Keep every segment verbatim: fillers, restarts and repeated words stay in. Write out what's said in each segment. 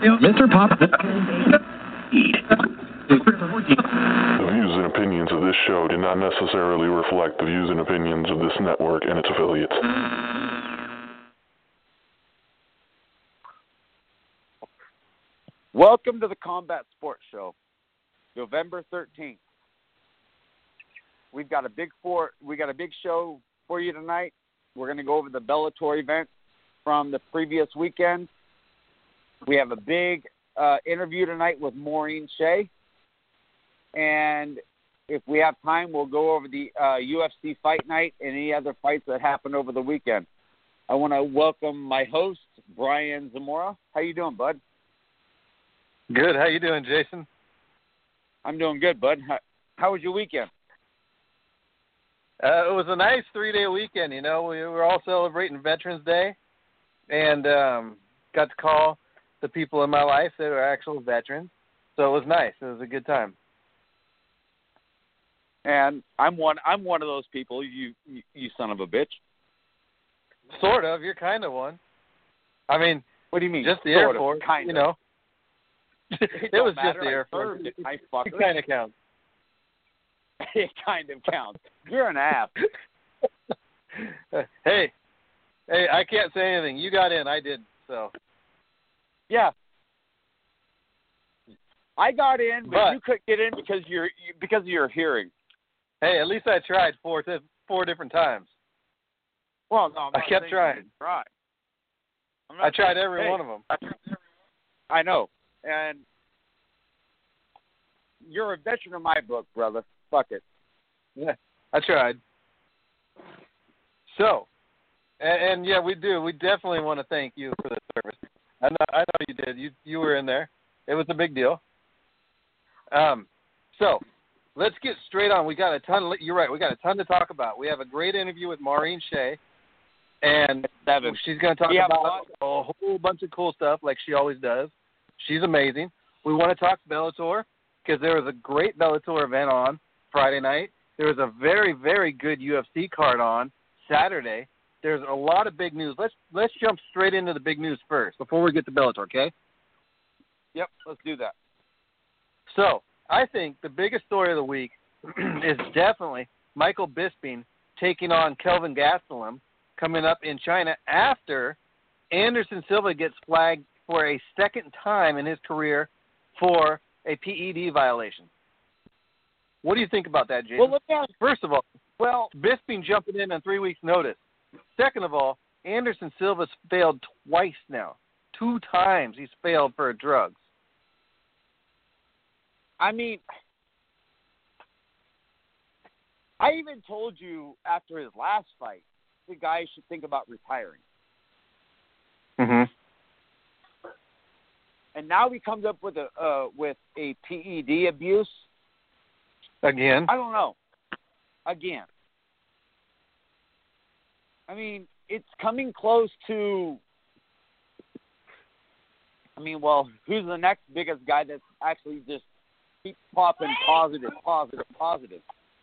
Mister Pop. The views and opinions of this show do not necessarily reflect the views and opinions of this network and its affiliates. Welcome to the Combat Sports Show, November thirteenth. We've got a big four. We got a big show for you tonight. We're going to go over the Bellator event from the previous weekend. We have a big uh, interview tonight with Maureen Shea, and if we have time, we'll go over the uh, U F C Fight Night and any other fights that happened over the weekend. I want to welcome my host, Brian Zamora. How you doing, bud? Good. How you doing, Jason? I'm doing good, bud. How, how was your weekend? Uh, it was a nice three-day weekend. You know, we were all celebrating Veterans Day, and um, got to call the people in my life that are actual veterans. So it was nice. It was a good time. And I'm one. I'm one of those people. You, you, you son of a bitch. Sort of. You're kind of one. I mean, what do you mean? Just the sort Air Force. Of, kind you of. know. It, it was matter. just the Air Force. It, it, it kind of counts. It kind of counts. You're an ass. hey, hey, I can't say anything. You got in. I did. So. Yeah. I got in, but, but you couldn't get in because you're you, because of your hearing. Hey, at least I tried four th- four different times. Well, no, I'm not I kept trying. Try. I tried every hey, one of them. I know, and you're a veteran of my book, brother. Fuck it. Yeah, I tried. So, and, and yeah, we do. We definitely want to thank you for the service. I know, I know you did. You you were in there. It was a big deal. Um, so let's get straight on. We got a ton. Of, you're right. We got a ton to talk about. We have a great interview with Maureen Shea, and Seven. she's going to talk yeah, about a whole bunch of cool stuff like she always does. She's amazing. We want to talk Bellator because there was a great Bellator event on Friday night. There was a very, very good U F C card on Saturday. There's a lot of big news. Let's let's jump straight into the big news first before we get to Bellator, okay? Yep, let's do that. So I think the biggest story of the week is definitely Michael Bisping taking on Kelvin Gastelum coming up in China after Anderson Silva gets flagged for a second time in his career for a P E D violation. What do you think about that, Jason? Well, look at First of all, well, Bisping jumping in on three weeks' notice. Second of all, Anderson Silva's failed twice now. Two times he's failed for drugs. I mean, I even told you after his last fight, the guy should think about retiring. Mm-hmm. And now he comes up with a uh, with a P E D abuse. Again? I don't know. Again. I mean, it's coming close to. I mean, well, who's the next biggest guy that's actually just keeps popping positive, positive, positive?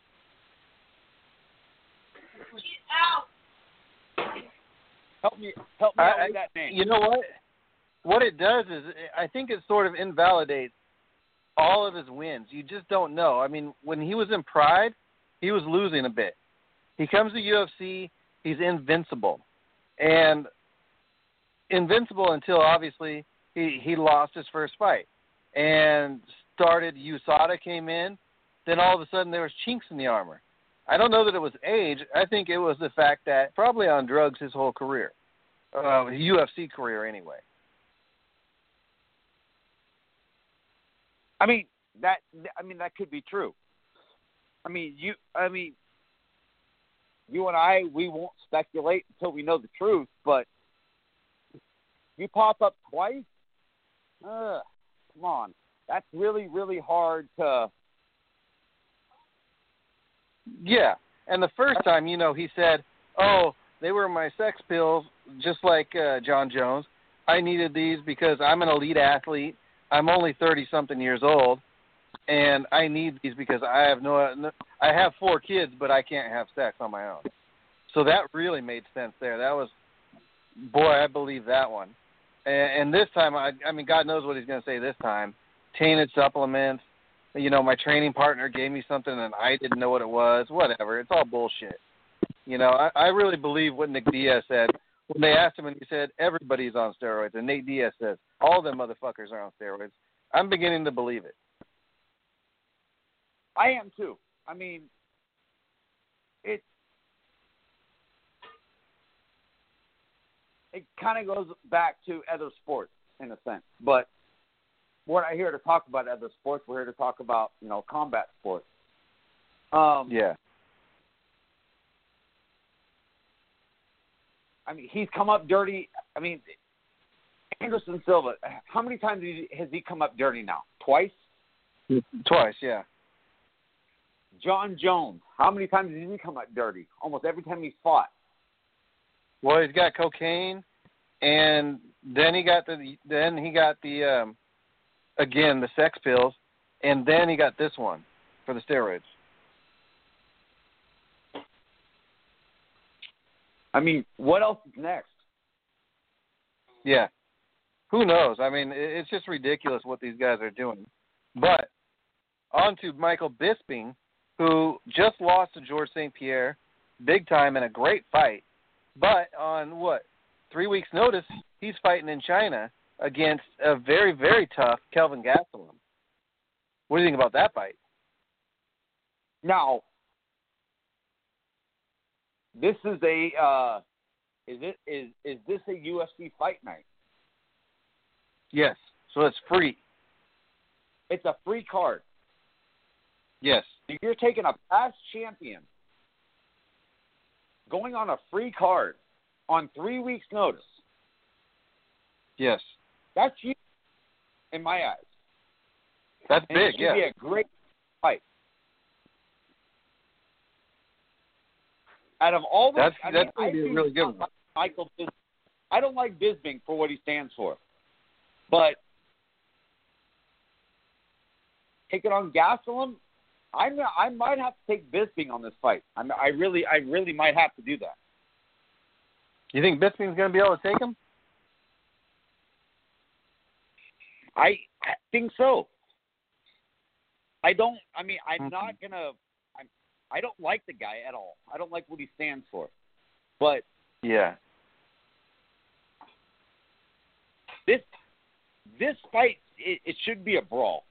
Help me, help me out I, with that name. You know what? What it does is, I think it sort of invalidates all of his wins. You just don't know. I mean, when he was in Pride, he was losing a bit. He comes to U F C, he's invincible. And invincible until, obviously, he, he lost his first fight. And started, U S A D A came in, then all of a sudden there was chinks in the armor. I don't know that it was age. I think it was the fact that probably on drugs his whole career, uh, U F C career anyway. I mean that. I mean that could be true. I mean you. I mean you and I. We won't speculate until we know the truth. But you pop up twice. Uh, come on. That's really, really hard to. Yeah, and the first time, you know, he said, "Oh, they were my sex pills, just like uh, John Jones. I needed these because I'm an elite athlete. I'm only thirty-something years old, and I need these because I have no, no, I have four kids, but I can't have sex on my own." So that really made sense there. That was, boy, I believe that one. And, and this time, I, I mean, God knows what he's going to say this time. Tainted supplements. You know, my training partner gave me something and I didn't know what it was. Whatever. It's all bullshit. You know, I, I really believe what Nick Diaz said when they asked him and he said, everybody's on steroids. And Nate Diaz says, all them motherfuckers are on steroids. I'm beginning to believe it. I am too. I mean, it it kind of goes back to other sports in a sense. But we're not here to talk about other sports. We're here to talk about, you know, combat sports. Um, yeah. I mean, he's come up dirty. I mean, Anderson Silva, how many times has he come up dirty now? Twice? Twice, yeah. John Jones, how many times did he come up dirty? Almost every time he fought. Well, he's got cocaine, and then he got the then he got the um, again the sex pills, and then he got this one for the steroids. I mean, what else is next? Yeah. Who knows? I mean, it's just ridiculous what these guys are doing. But on to Michael Bisping, who just lost to George Saint Pierre, big time in a great fight. But on, what, three weeks' notice, he's fighting in China against a very, very tough Kelvin Gastelum. What do you think about that fight? Now, this is a uh, is it is is this a U F C fight night? Yes. So it's free. It's a free card. Yes. You're taking a past champion, going on a free card on three weeks' notice. Yes. That's huge in my eyes. That's and big. It should yeah. be a great fight. Out of all the, that's I that's mean, going to be I a really good one. like Michael Bisping. I don't like Bisping for what he stands for, but taking on Gastelum, I I might have to take Bisping on this fight. I I really I really might have to do that. You think Bisping's going to be able to take him? I, I think so. I don't. I mean, I'm Mm-hmm. not gonna. I'm. I don't like the guy at all. I don't like what he stands for. But Yeah. this this fight, it, it should be a brawl.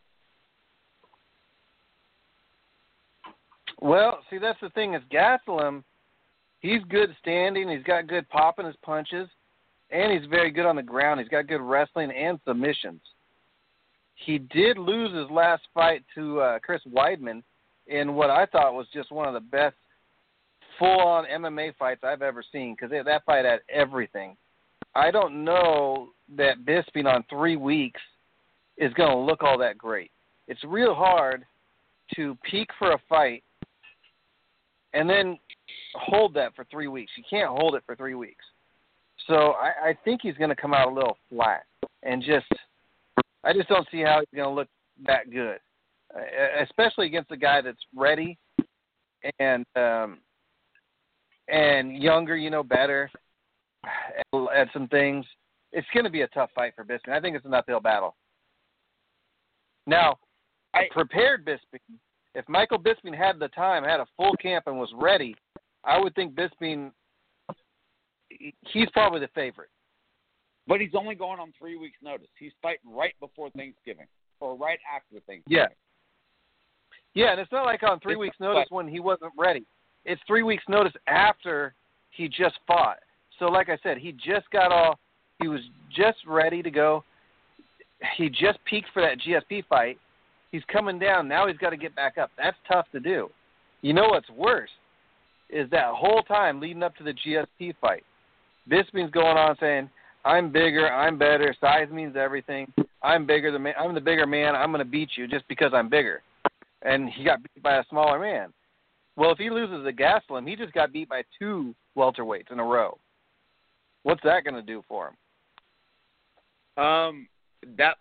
Well, see, that's the thing is Gastelum, he's good standing, he's got good pop in his punches, and he's very good on the ground. He's got good wrestling and submissions. He did lose his last fight to uh, Chris Weidman in what I thought was just one of the best full-on M M A fights I've ever seen because that fight had everything. I don't know that Bisping on three weeks is going to look all that great. It's real hard to peak for a fight and then hold that for three weeks. You can't hold it for three weeks. So I, I think he's going to come out a little flat and just – I just don't see how he's going to look that good, uh, especially against a guy that's ready and um, and younger, you know, better at, at some things. It's going to be a tough fight for Bisping. I think it's an uphill battle. Now, I prepared Bisping. If Michael Bisping had the time, had a full camp, and was ready, I would think Bisping, he's probably the favorite. But he's only going on three weeks' notice. He's fighting right before Thanksgiving or right after Thanksgiving. Yeah. Yeah, and it's not like on three It's weeks' not- notice when he wasn't ready. It's three weeks' notice after he just fought. So like I said, he just got off. He was just ready to go. He just peaked for that G S P fight. He's coming down. Now he's got to get back up. That's tough to do. You know what's worse is that whole time leading up to the G S P fight, Bisping's going on saying, I'm bigger, I'm better, size means everything. I'm bigger than I'm the bigger man. I'm going to beat you just because I'm bigger. And he got beat by a smaller man. Well, if he loses to Gastelum, he just got beat by two welterweights in a row. What's that going to do for him? Um, that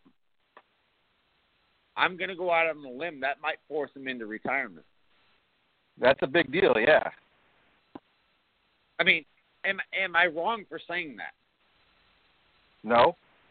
I'm going to go out on a limb. That might force him into retirement. That's a big deal, yeah. I mean, am am I wrong for saying that? No.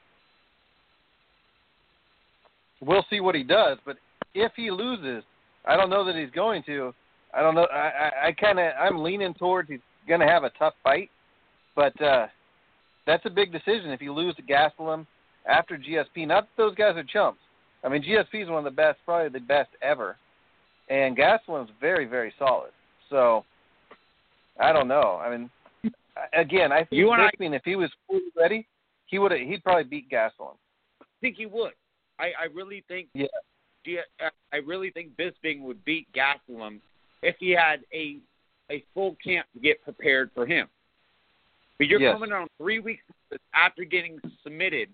we'll see what he does. But if he loses, I don't know that he's going to. I don't know. I, I, I kind of I'm leaning towards he's going to have a tough fight, but uh, that's a big decision if you lose to Gastelum after G S P. Not that those guys are chumps. I mean, G S P is one of the best, probably the best ever, and Gastelum's very, very solid. So I don't know. I mean, again, I think You and I- Bisping, if he was fully ready, he would he'd probably beat Gastelum. I think he would. I, I really think. Yeah. I really think Bisping would beat Gastelum if he had a a full camp to get prepared for him. But you're Yes. coming on three weeks after getting submitted.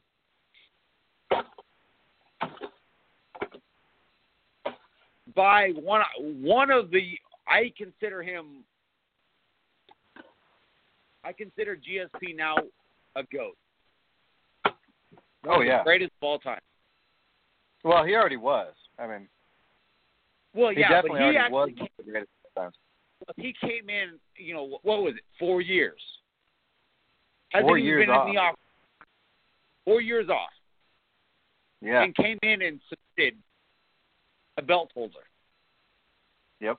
By one one of the, I consider him, I consider G S P now a GOAT. One Oh, of yeah. the greatest of all time. Well, he already was. I mean, Well, he yeah, but definitely he already actually was came, one of the greatest of all time. he came in, you know, what was it, four years? Hasn't Four even years been off. in the off. Four years off. Yeah. And came in and submitted a belt holder. Yep.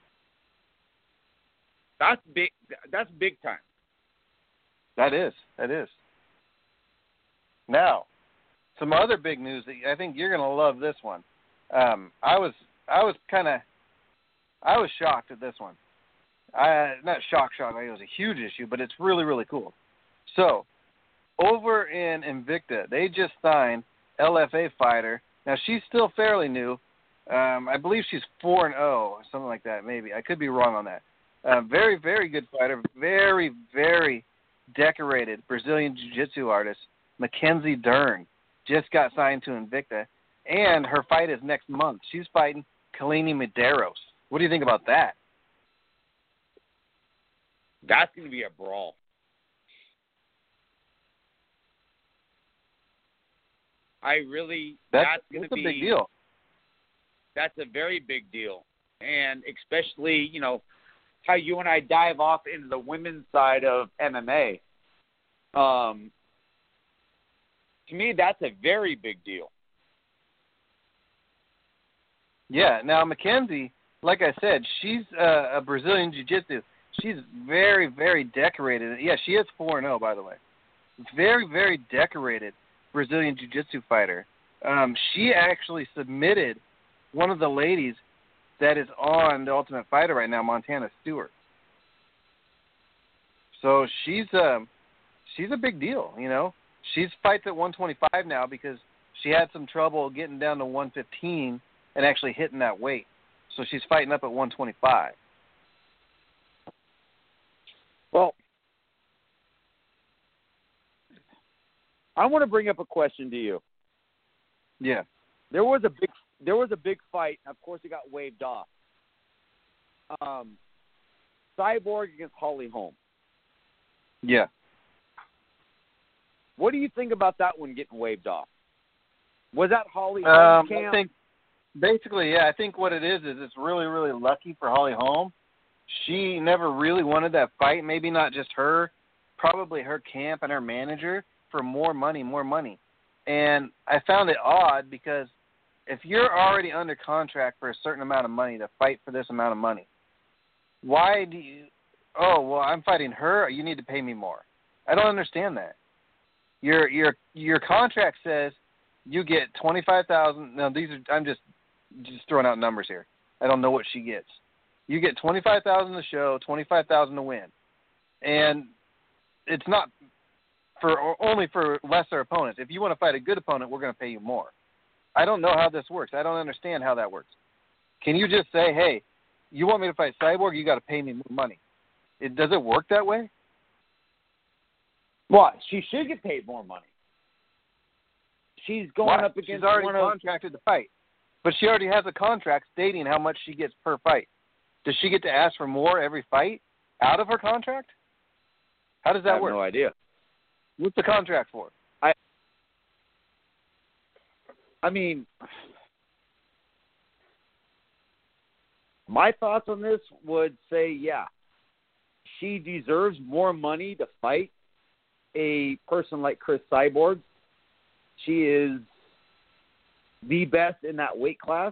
That's big. That's big time. That is. That is. Now, some other big news that I think you're going to love this one. Um, I was I was kind of I was shocked at this one. I not shocked, shocked. Like it was a huge issue, but it's really really cool. So, over in Invicta, they just signed L F A fighter. Now she's still fairly new. Um, I believe she's four and zero, something like that. Maybe I could be wrong on that. Uh, very very good fighter. Very very decorated Brazilian Jiu-Jitsu artist. Mackenzie Dern just got signed to Invicta, and her fight is next month. She's fighting Kalini Medeiros. What do you think about that? That's going to be a brawl. I really, That's, that's going that's to a be big deal. That's a very big deal, and especially you know how you and I dive off into the women's side of M M A. Um, to me, that's a very big deal. Yeah. Now Mackenzie, like I said, she's uh, a Brazilian Jiu-Jitsu. She's very, very decorated. Yeah, she is four and zero, by the way. Very, very decorated Brazilian Jiu-Jitsu fighter. Um, she actually submitted one of the ladies that is on the Ultimate Fighter right now, Montana Stewart. So she's um, she's a big deal, you know. She's fights at one twenty-five now because she had some trouble getting down to one fifteen and actually hitting that weight. So she's fighting up at one twenty-five. Well, I want to bring up a question to you. Yeah. There was a big, there was a big fight. Of course, it got waved off. Um, Cyborg against Holly Holm. Yeah. What do you think about that one getting waved off? Was that Holly Um, Holm's camp? I think basically, yeah, I think what it is is it's really, really lucky for Holly Holm. She never really wanted that fight. Maybe not just her, probably her camp and her manager for more money, more money. And I found it odd because if you're already under contract for a certain amount of money to fight for this amount of money, why do you, oh, well, I'm fighting her, you need to pay me more. I don't understand that. Your your your contract says you get twenty-five thousand dollars. Now, these are, I'm just just throwing out numbers here. I don't know what she gets. You get twenty-five thousand dollars to show, twenty-five thousand dollars to win. And it's not for or only for lesser opponents. If you want to fight a good opponent, we're going to pay you more. I don't know how this works. I don't understand how that works. Can you just say, hey, you want me to fight Cyborg, you got to pay me more money? It, does it work that way? What? She should get paid more money. She's going Why? up against She's already one of contracted to fight. But she already has a contract stating how much she gets per fight. Does she get to ask for more every fight out of her contract? How does that I have work? no idea. What's the contract for? I I mean, my thoughts on this would say, yeah, she deserves more money to fight a person like Chris Cyborg. She is the best in that weight class.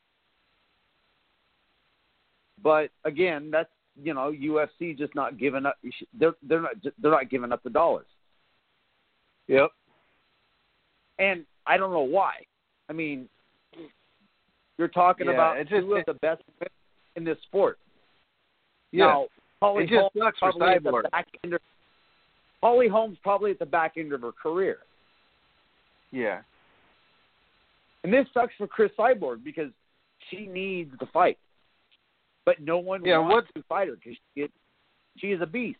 But again, that's, you know, U F C just not giving up. They're they're not they're not giving up the dollars. Yep. And I don't know why. I mean, you're talking Yeah, about it just- two of the best in this sport. Yeah. Now, Holly It just Holmes sucks for probably at the Cyborg. back end of, Holly Holmes probably at the back end of her career. Yeah. And this sucks for Chris Cyborg because she needs the fight. But no one Yeah, wants what- to fight her because she is, she is a beast.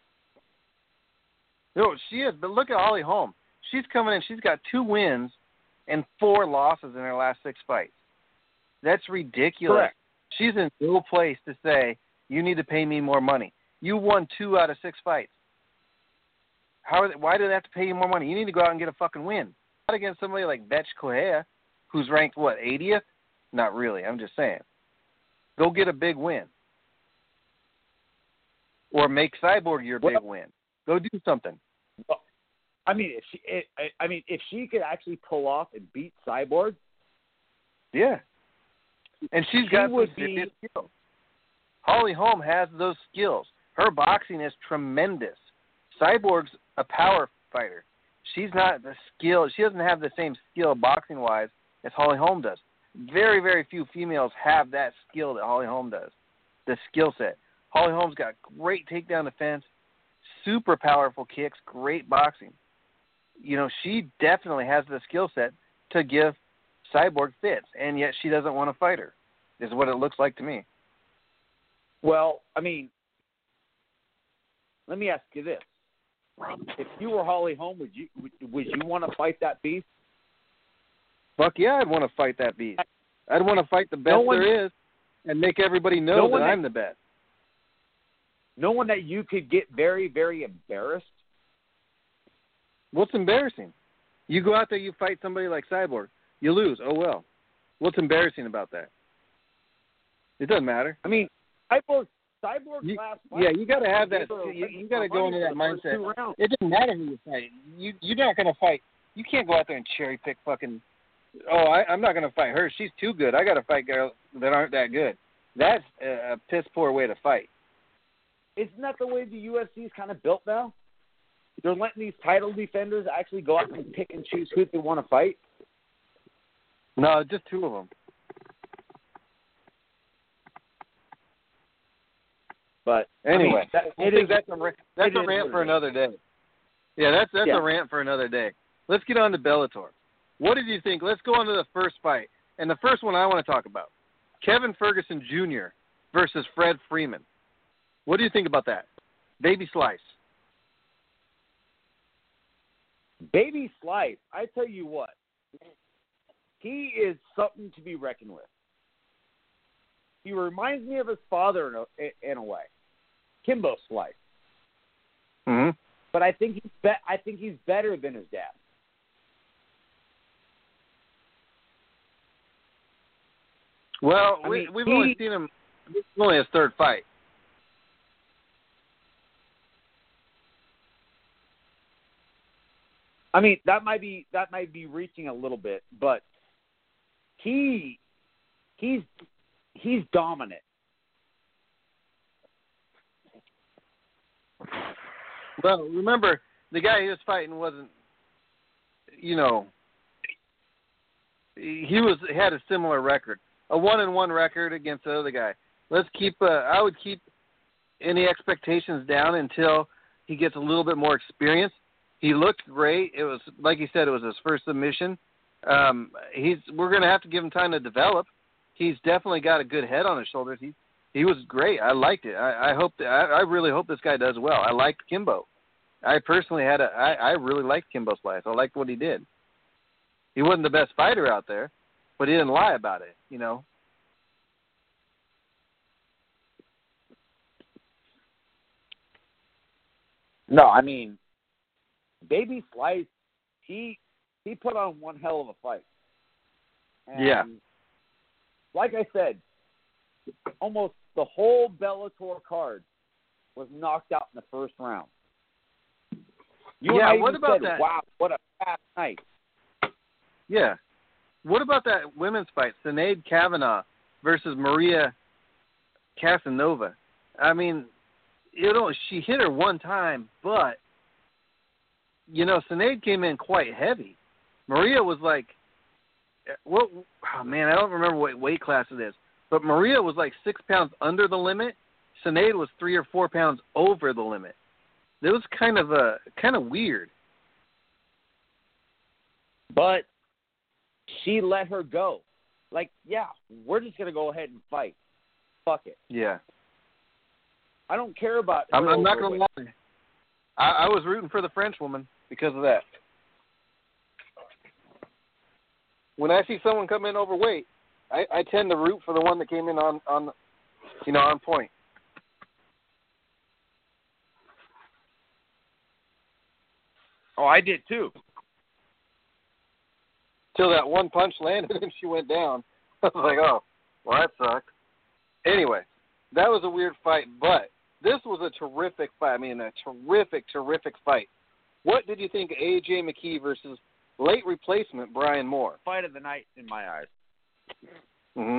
No, she is. But look at Holly Holm. She's coming in. She's got two wins and four losses in her last six fights. That's ridiculous. Correct. She's in no place to say, you need to pay me more money. You won two out of six fights. How? Are they, why do they have to pay you more money? You need to go out and get a fucking win. Not against somebody like Betch Correa, who's ranked, what, eightieth? Not really. I'm just saying. Go get a big win. Or make Cyborg your Well, big win. Go do something. I mean, if she, it, I mean, if she could actually pull off and beat Cyborg, Yeah. And she's She got would some serious be- skills. Holly Holm has those skills. Her boxing is tremendous. Cyborg's a power fighter. She's not the skill. She doesn't have the same skill boxing-wise as Holly Holm does. Very, very few females have that skill that Holly Holm does, the skill set. Holly Holm's got great takedown defense, super powerful kicks, great boxing. You know, she definitely has the skill set to give Cyborg fits, and yet she doesn't want to fight her, is what it looks like to me. well, I mean, let me ask you this: if you were Holly Holm, would you would, would you want to fight that beast? Fuck yeah, I'd want to fight that beast. I'd want to fight the best No one- there is and make everybody know No that one that- I'm the best. Knowing that you could get very, very embarrassed. What's embarrassing? You go out there, you fight somebody like Cyborg, you lose. Oh, well. What's embarrassing about that? It doesn't matter. I mean, Cyborg, Cyborg's You- last fight. Yeah, you got to have that. they were You, winning you got to for go money into that for the first two mindset. rounds. It doesn't matter who you fight. You, you're not going to fight. You can't go out there and cherry pick fucking. Oh, I, I'm not going to fight her. She's too good. I got to fight girls that aren't that good. That's a, a piss poor way to fight. Isn't that the way the U F C is kind of built now? They're letting these title defenders actually go out and pick and choose who they want to fight. No, just two of them. But Anyway, I mean, that, I it think is, that's a ra- that's it a is rant what for it is. another day. Yeah, that's that's Yeah. a rant for another day. Let's get on to Bellator. What did you think? Let's go on to the first fight. And the first one I want to talk about, Kevin Ferguson Junior versus Fred Freeman. What do you think about that? Baby Slice. Baby Slice, I tell you what, he is something to be reckoned with. He reminds me of his father in a, in a way, Kimbo Slice. Mm-hmm. But I think he's be- I think he's better than his dad. Well, I we, mean, we've he- only seen him. This is only his third fight. I mean, that might be that might be reaching a little bit, but he he's he's dominant. Well, remember, the guy he was fighting wasn't, you know, he was had a similar record, a one and one record against the other guy. Let's keep. Uh, I would keep any expectations down until he gets a little bit more experience. He looked great. It was like you said, it was his first submission. Um, he's we're going to have to give him time to develop. He's definitely got a good head on his shoulders. He he was great. I liked it. I, I hope that, I, I really hope this guy does well. I liked Kimbo. I personally had a I, I really liked Kimbo Slice. I liked what he did. He wasn't the best fighter out there, but he didn't lie about it. You know. No, I mean, Baby Slice, he he put on one hell of a fight. And Yeah. Like I said, almost the whole Bellator card was knocked out in the first round. You Yeah, and I what even about said, that? wow, what a fast night. Yeah. what about that women's fight, Sinead Kavanagh versus Maria Casanova? I mean, you know, she hit her one time, but, you know, Sinead came in quite heavy. Maria was like, what? Oh, man, I don't remember what weight class it is, but Maria was like six pounds under the limit. Sinead was three or four pounds over the limit. It was kind of a kind of weird. But she let her go. Like, yeah, we're just going to go ahead and fight. Fuck it. Yeah. I don't care about I'm, I'm not going to lie. I, I was rooting for the French woman because of that. When I see someone come in overweight, I, I tend to root for the one that came in on, on, you know, on point. Oh, I did too. Till that one punch landed and she went down. I was like, oh, well, that sucked. Anyway, that was a weird fight, but this was a terrific fight. I mean, a terrific, terrific fight. What did you think of A J McKee versus late replacement Brian Moore? Fight of the night in my eyes. Mm-hmm.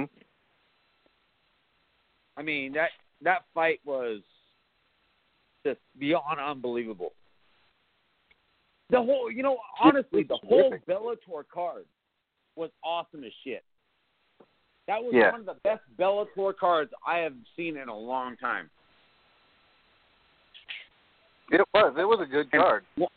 I mean, that that fight was just beyond unbelievable. The whole, you know, honestly, the whole Bellator card was awesome as shit. That was yeah. one of the best Bellator cards I have seen in a long time. It was. It was a good card. And,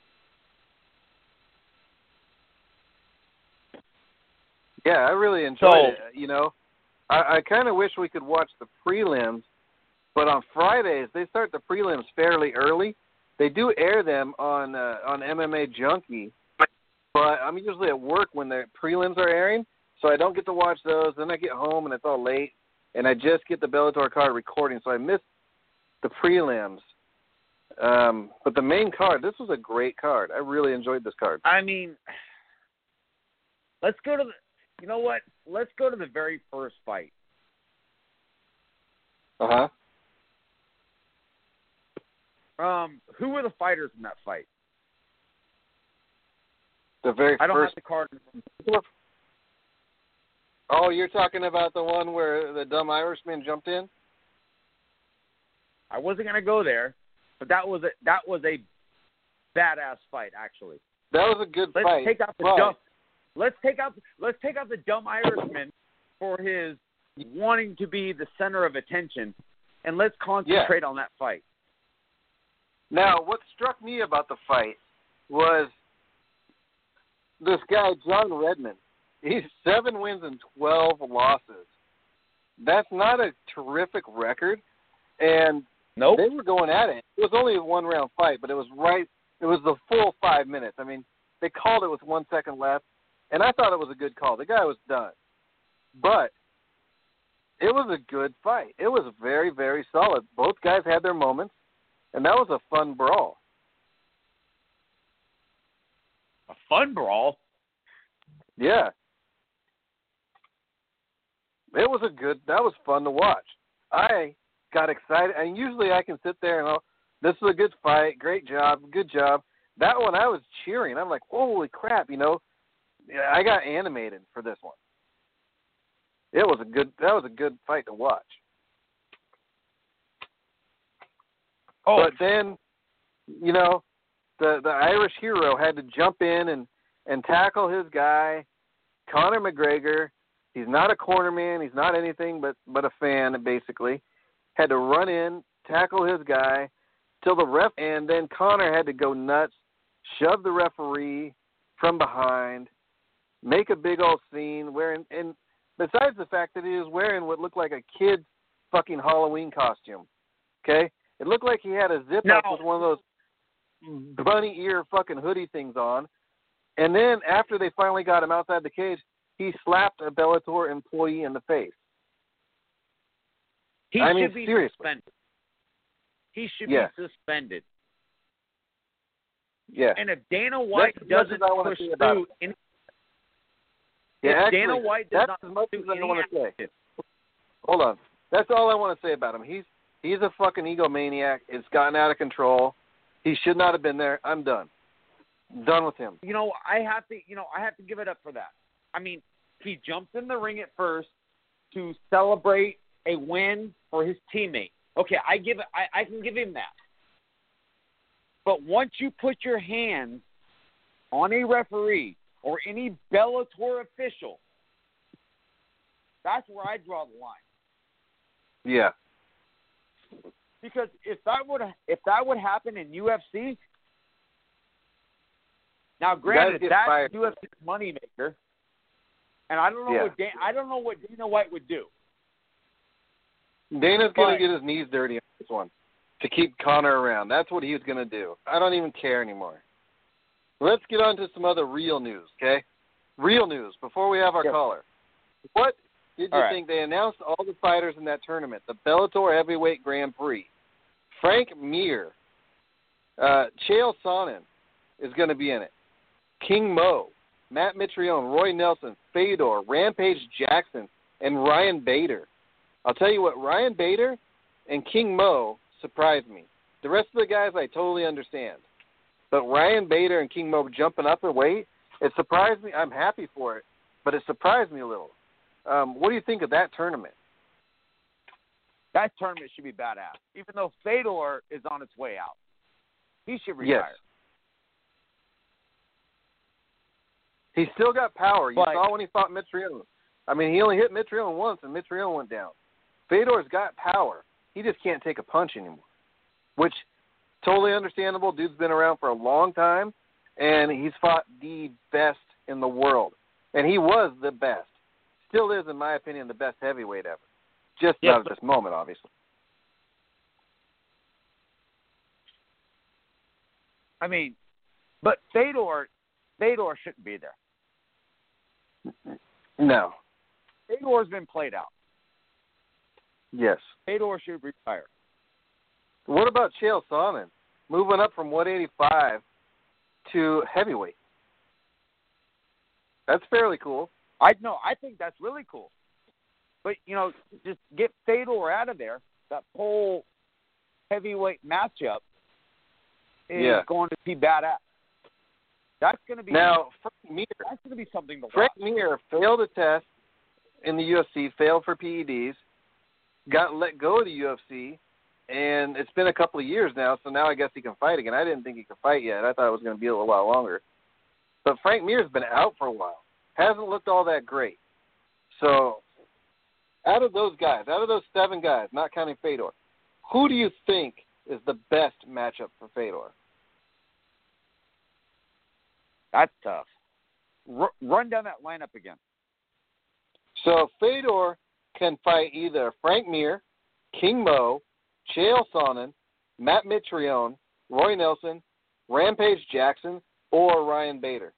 yeah, I really enjoyed so, it. You know, I, I kind of wish we could watch the prelims, but on Fridays they start the prelims fairly early. They do air them on uh, on M M A Junkie, but I'm usually at work when the prelims are airing, so I don't get to watch those. Then I get home and it's all late, and I just get the Bellator card recording, so I miss the prelims. Um, but the main card, this was a great card. I really enjoyed this card. I mean, let's go to the, you know what? Let's go to the very first fight. Uh-huh. Um, who were the fighters in that fight? The very I don't first. have the card. Oh, you're talking about the one where the dumb Irishman jumped in? I wasn't gonna go there, but that was a that was a badass fight actually. That was a good let's fight. Take out the right. dumb, let's take out let's take out the dumb Irishman for his wanting to be the center of attention, and let's concentrate yeah. on that fight. Now, what struck me about the fight was this guy, John Redmond. He's seven wins and twelve losses. That's not a terrific record. And nope. they were going at it. It was only a one-round fight, but it was right. It was the full five minutes. I mean, they called it with one second left, and I thought it was a good call. The guy was done. But it was a good fight. It was very, very solid. Both guys had their moments. And that was a fun brawl. A fun brawl? Yeah. It was a good, that was fun to watch. I got excited, and usually I can sit there and, oh, this is a good fight, great job, good job. That one I was cheering. I'm like, holy crap, you know. I got animated for this one. It was a good, that was a good fight to watch. Oh. But then, you know, the the Irish hero had to jump in and, and tackle his guy, Conor McGregor. He's not a cornerman. He's not anything but, but a fan, basically. Had to run in, tackle his guy, till the ref, and then Conor had to go nuts, shove the referee from behind, make a big old scene, wearing, and besides the fact that he was wearing what looked like a kid's fucking Halloween costume, okay? It looked like he had a zip no. up with one of those bunny ear fucking hoodie things on. And then after they finally got him outside the cage, he slapped a Bellator employee in the face. He I should mean, be seriously. suspended. He should yeah. be suspended. Yeah. And if Dana White that's doesn't push through, any, yeah, if actually, Dana White does that's not as much do as I any want to say. action, Hold on. That's all I want to say about him. He's he's a fucking egomaniac. It's gotten out of control. He should not have been there. I'm done. Done with him. You know, I have to. You know, I have to give it up for that. I mean, he jumps in the ring at first to celebrate a win for his teammate. Okay, I give it, I, I can give him that. But once you put your hands on a referee or any Bellator official, that's where I draw the line. Yeah. Because if that would if that would happen in U F C, now granted get that's fired. U F C's moneymaker, and I don't know Yeah. what Dan, I don't know what Dana White would do. Dana's going But- to get his knees dirty on this one to keep Conor around. That's what he's going to do. I don't even care anymore. Let's get on to some other real news, okay? Real news before we have our Yes. caller. What did you All right. think? They announced all the fighters in that tournament, the Bellator Heavyweight Grand Prix. Frank Mir, uh, Chael Sonnen is going to be in it. King Mo, Matt Mitrione, Roy Nelson, Fedor, Rampage Jackson, and Ryan Bader. I'll tell you what, Ryan Bader and King Mo surprised me. The rest of the guys I totally understand. But Ryan Bader and King Mo jumping up in weight, it surprised me. I'm happy for it, but it surprised me a little. Um, what do you think of that tournament? That tournament should be badass. Even though Fedor is on its way out, he should retire. Yes. He still got power. You But- saw when he fought Mitrione. I mean, he only hit Mitrione once, and Mitrione went down. Fedor's got power. He just can't take a punch anymore, which totally understandable. Dude's been around for a long time, and he's fought the best in the world. And he was the best. Still is, in my opinion, the best heavyweight ever. Just Yeah, not but- at this moment, obviously. I mean, but Fedor, Fedor shouldn't be there. No. Fedor's been played out. Yes. Fedor should retire. What about Chael Sonnen moving up from one eighty-five to heavyweight? That's fairly cool. I no, I think that's really cool. But you know, just get Fedor out of there. That whole heavyweight matchup is Yeah. going to be badass. That's going to be Now, Frank Mir, that's going to be something to Frank watch. Mir failed a test in the U F C, failed for P E Ds, got let go of the U F C, and it's been a couple of years now, so now I guess he can fight again. I didn't think he could fight yet. I thought it was going to be a little while longer. But Frank Mir's been out for a while. Hasn't looked all that great. So, out of those guys, out of those seven guys, not counting Fedor, who do you think is the best matchup for Fedor? That's tough. R- run down that lineup again. So Fedor can fight either Frank Mir, King Mo, Chael Sonnen, Matt Mitrione, Roy Nelson, Rampage Jackson, or Ryan Bader.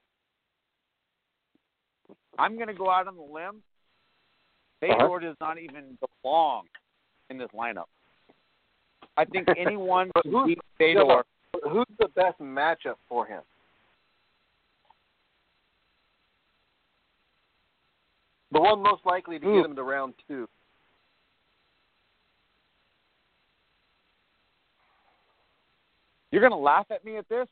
I'm going to go out on the limb. Fedor Uh-huh. does not even belong in this lineup. I think anyone But can who's- beat Fedor. no, but who's the best matchup for him? The one most likely to Who? get him to round two. You're going to laugh at me at this,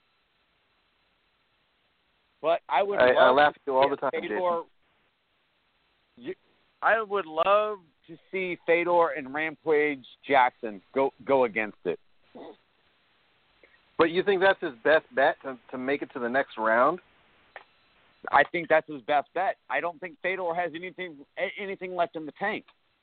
but I would I, love I laugh to at you all see the time, Fedor. Jason. You, I would love to see Fedor and Rampage Jackson go go against it. But you think that's his best bet to, to make it to the next round? I think that's his best bet. I don't think Fedor has anything a- anything left in the tank.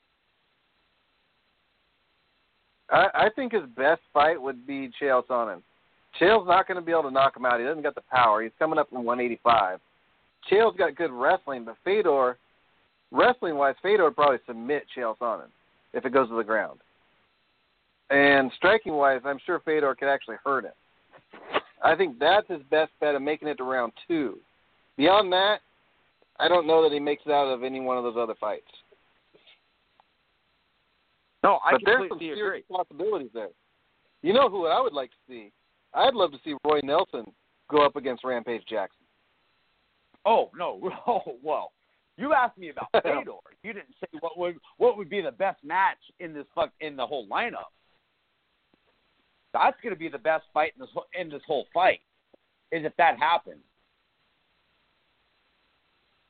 I, I think his best fight would be Chael Sonnen. Chael's not going to be able to knock him out. He doesn't got the power. He's coming up from one eighty-five. Chael's got good wrestling, but Fedor, wrestling-wise, Fedor would probably submit Chael Sonnen if it goes to the ground. And striking-wise, I'm sure Fedor could actually hurt him. I think that's his best bet of making it to round two. Beyond that, I don't know that he makes it out of any one of those other fights. No, I but there's some completely agree. serious possibilities there. You know who I would like to see? I'd love to see Roy Nelson go up against Rampage Jackson. Oh no! Oh well, you asked me about Fedor. You didn't say what would what would be the best match in this fuck in the whole lineup. That's going to be the best fight in this whole- in this whole fight, is if that happens.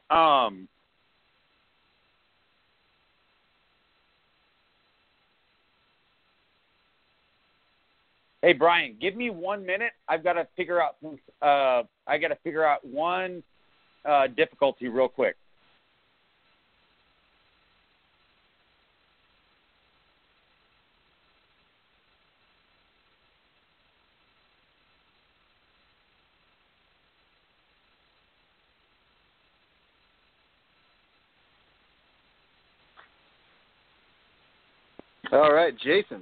Um, hey Brian, give me one minute. I've got to figure out. Uh, I got to figure out one uh, difficulty real quick. All right, Jason.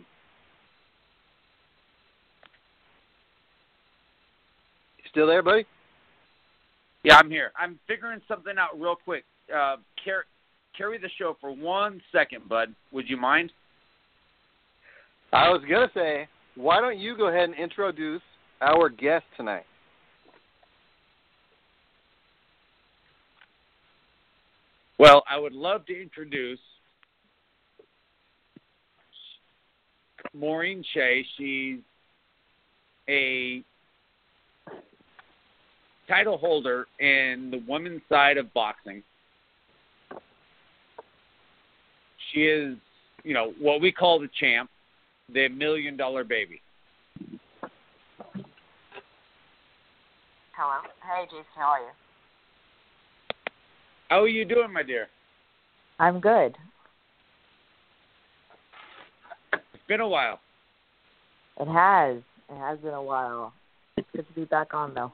You still there, buddy? Yeah, I'm here. I'm figuring something out real quick. Uh, car- carry the show for one second, bud. Would you mind? I was going to say, why don't you go ahead and introduce our guest tonight? Well, I would love to introduce Maureen Shea. She's a title holder in the women's side of boxing. She is, you know, what we call the champ, the million dollar baby. Hello. Hey, Jason. How are you? How are you doing, my dear? I'm good. It's been a while. It has. It has been a while. It's good to be back on, though.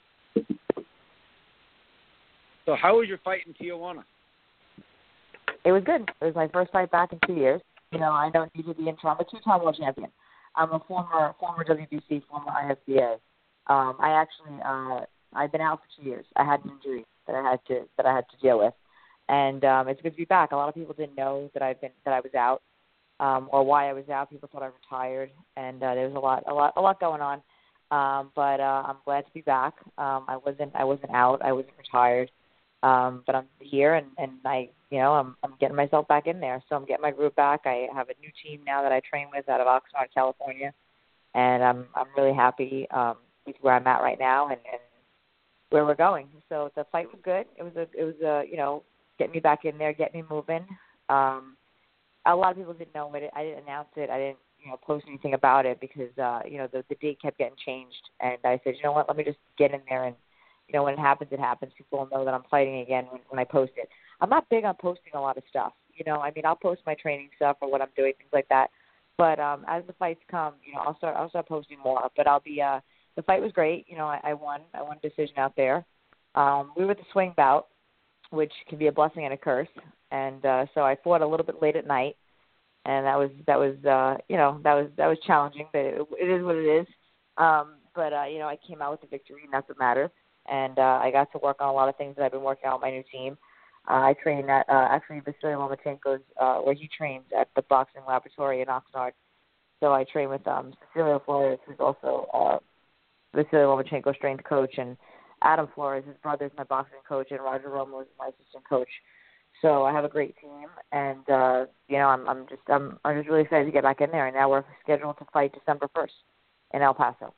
So how was your fight in Tijuana? It was good. It was my first fight back in two years. You know, I don't need to be in I'm a two-time world champion. I'm a former former W B C, former I S B A. Um, I actually uh, I've been out for two years. I had an injury that I had to that I had to deal with, and um, it's good to be back. A lot of people didn't know that I've been that I was out, um, or why I was out. People thought I retired, and uh, there was a lot a lot a lot going on. Um, but uh, I'm glad to be back. Um, I wasn't I wasn't out. I wasn't retired. Um, but I'm here, and, and I, you know, I'm I'm getting myself back in there. So I'm getting my group back. I have a new team now that I train with out of Oxnard, California, and I'm I'm really happy um, with where I'm at right now and, and where we're going. So the fight was good. It was a it was a you know get me back in there, get me moving. Um, a lot of people didn't know it. I didn't announce it. I didn't you know post anything about it because uh, you know the the date kept getting changed, and I said, you know what, let me just get in there and. You know, when it happens, it happens. People will know that I'm fighting again when, when I post it. I'm not big on posting a lot of stuff. You know, I mean, I'll post my training stuff or what I'm doing, things like that. But um, as the fights come, you know, I'll start I'll start posting more. But I'll be uh, the fight was great. You know, I, I won. I won a decision out there. Um, we were at the swing bout, which can be a blessing and a curse. And uh, so I fought a little bit late at night, and that was that was uh, you know that was that was challenging. But it, it is what it is. Um, but uh, you know, I came out with the victory, and that's what matters. And uh, I got to work on a lot of things that I've been working on with my new team. Uh, I train at uh, actually Vasily Lomachenko's, uh, where he trains at the boxing laboratory in Oxnard. So I train with um, Cecilio Flores, who's also uh, Vasily Lomachenko's strength coach, and Adam Flores, his brother, is my boxing coach, and Roger Romo is my assistant coach. So I have a great team, and uh, you know I'm, I'm just I'm, I'm just really excited to get back in there. And now we're scheduled to fight December first in El Paso.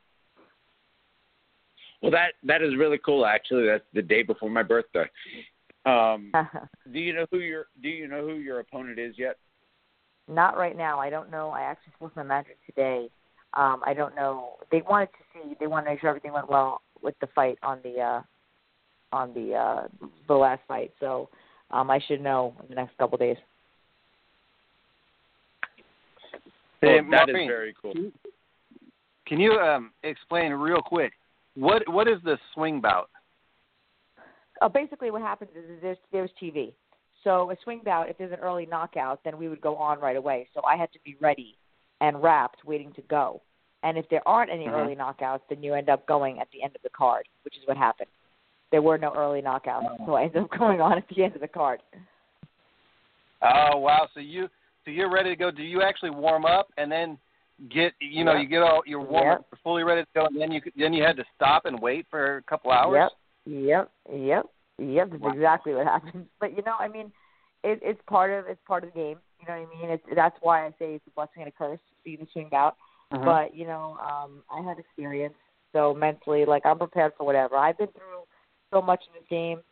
Well, that that is really cool. Actually, that's the day before my birthday. Um, do you know who your Do you know who your opponent is yet? Not right now. I don't know. I actually spoke to my manager today. Um, I don't know. They wanted to see. They wanted to make sure everything went well with the fight on the uh, on the uh, the last fight. So um, I should know in the next couple of days. Hey, Well, that Maureen, is very cool. Can you um, explain real quick what what is the swing bout? Uh, basically, what happens is, is there's, there's T V. So a swing bout, if there's an early knockout, then we would go on right away. So I had to be ready and wrapped, waiting to go. And if there aren't any Mm-hmm. early knockouts, then you end up going at the end of the card, which is what happened. There were no early knockouts, so I ended up going on at the end of the card. Oh wow! So you so you're ready to go. Do you actually warm up and then get you know Yep. you get all you're warm Yep. up, fully ready to go, and then you then you had to stop and wait for a couple hours? Yep, yep, yep, yep. That's Wow. exactly what happens. But you know, I mean, it, it's part of it's part of the game. You know what I mean? It's that's why I say it's a blessing and a curse being a swing bout. Mhm. But you know, um, I had experience, so mentally, like I'm prepared for whatever. I've been through so much in this game.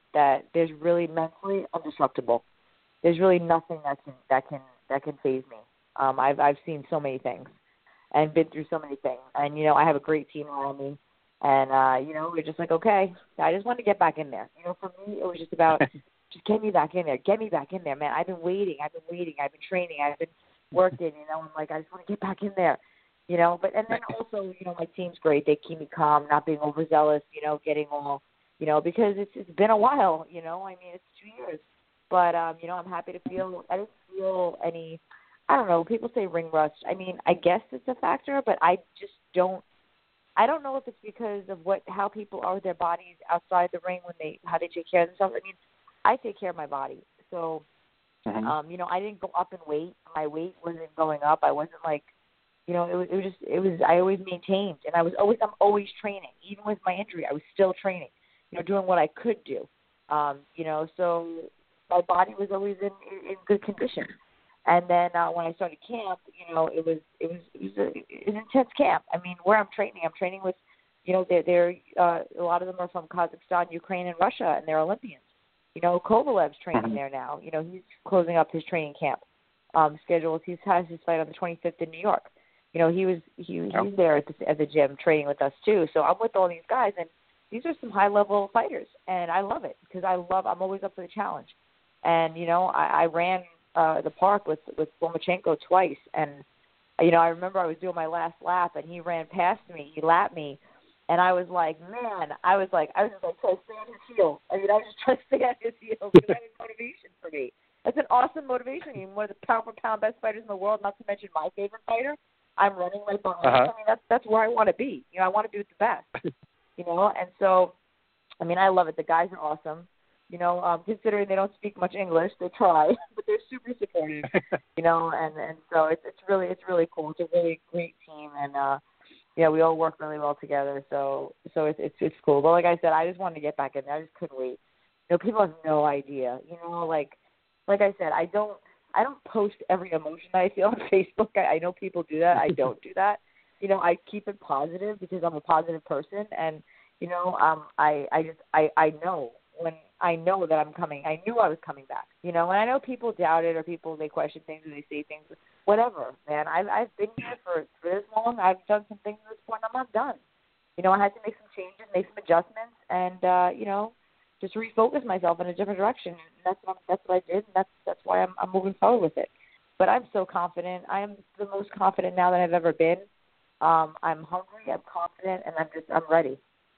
that there's really mentally indestructible. There's really nothing that can that can that can faze me. Um, I've I've seen so many things and been through so many things, and you know I have a great team around me, and uh, you know we're just like, okay, I just want to get back in there. You know, for me it was just about just get me back in there, get me back in there, man. I've been waiting, I've been waiting, I've been training, I've been working. You know, I'm like I just want to get back in there. You know, but and then also you know my team's great. They keep me calm, not being overzealous. You know, getting all you know because it's it's been a while. You know, I mean it's two years. But, um, you know, I'm happy to feel – I didn't feel any – I don't know. People say ring rust. I mean, I guess it's a factor, but I just don't – I don't know if it's because of what how people are with their bodies outside the ring when they – how they take care of themselves. I mean, I take care of my body. So, mm-hmm. um, you know, I didn't go up in weight. My weight wasn't going up. I wasn't like – you know, it was, it was just – it was – I always maintained. And I was always – I'm always training. Even with my injury, I was still training, you know, doing what I could do. Um, you know, so – my body was always in, in, in good condition. And then uh, when I started camp, you know, it was it was it was, a, it was an intense camp. I mean, where I'm training, I'm training with, you know, they're, they're uh, a lot of them are from Kazakhstan, Ukraine, and Russia, and they're Olympians. You know, Kovalev's training mm-hmm. there now. You know, he's closing up his training camp um, schedule. He has his fight on the twenty-fifth in New York. You know, he was he yep. he's there at the, at the gym training with us too. So I'm with all these guys, and these are some high level fighters, and I love it because I love. I'm always up for the challenge. And, you know, I, I ran uh, the park with, with Lomachenko twice. And, you know, I remember I was doing my last lap, and he ran past me. He lapped me. And I was like, man, I was like, I was just like trying to stay on his heels. I mean, I was just trying to stay on his heels because that was motivation for me. That's an awesome motivation. I mean, one of the pound for pound best fighters in the world, not to mention my favorite fighter. I'm running right behind uh-huh. him. I mean, that's, that's where I want to be. You know, I want to be with the best, you know. And so, I mean, I love it. The guys are awesome. You know, um, considering they don't speak much English, they try, but they're super supportive. You know, and, and so it's it's really it's really cool. It's a really great team, and uh, yeah, we all work really well together. So so it's it's it's cool. But like I said, I just wanted to get back in there. I just couldn't wait. You know, people have no idea. You know, like like I said, I don't I don't post every emotion that I feel on Facebook. I, I know people do that. I don't do that. You know, I keep it positive because I'm a positive person, and you know, um, I I just I I know. When I know that I'm coming, I knew I was coming back, you know, and I know people doubt it or people, they question things or they say things, whatever, man. I've, I've been here for, for this long. I've done some things at this point. I'm not done. You know, I had to make some changes, make some adjustments, and, uh, you know, just refocus myself in a different direction. And that's what, that's what I did, and that's, that's why I'm, I'm moving forward with it. But I'm so confident. I am the most confident now that I've ever been. Um, I'm hungry, I'm confident, and I'm just, I'm ready.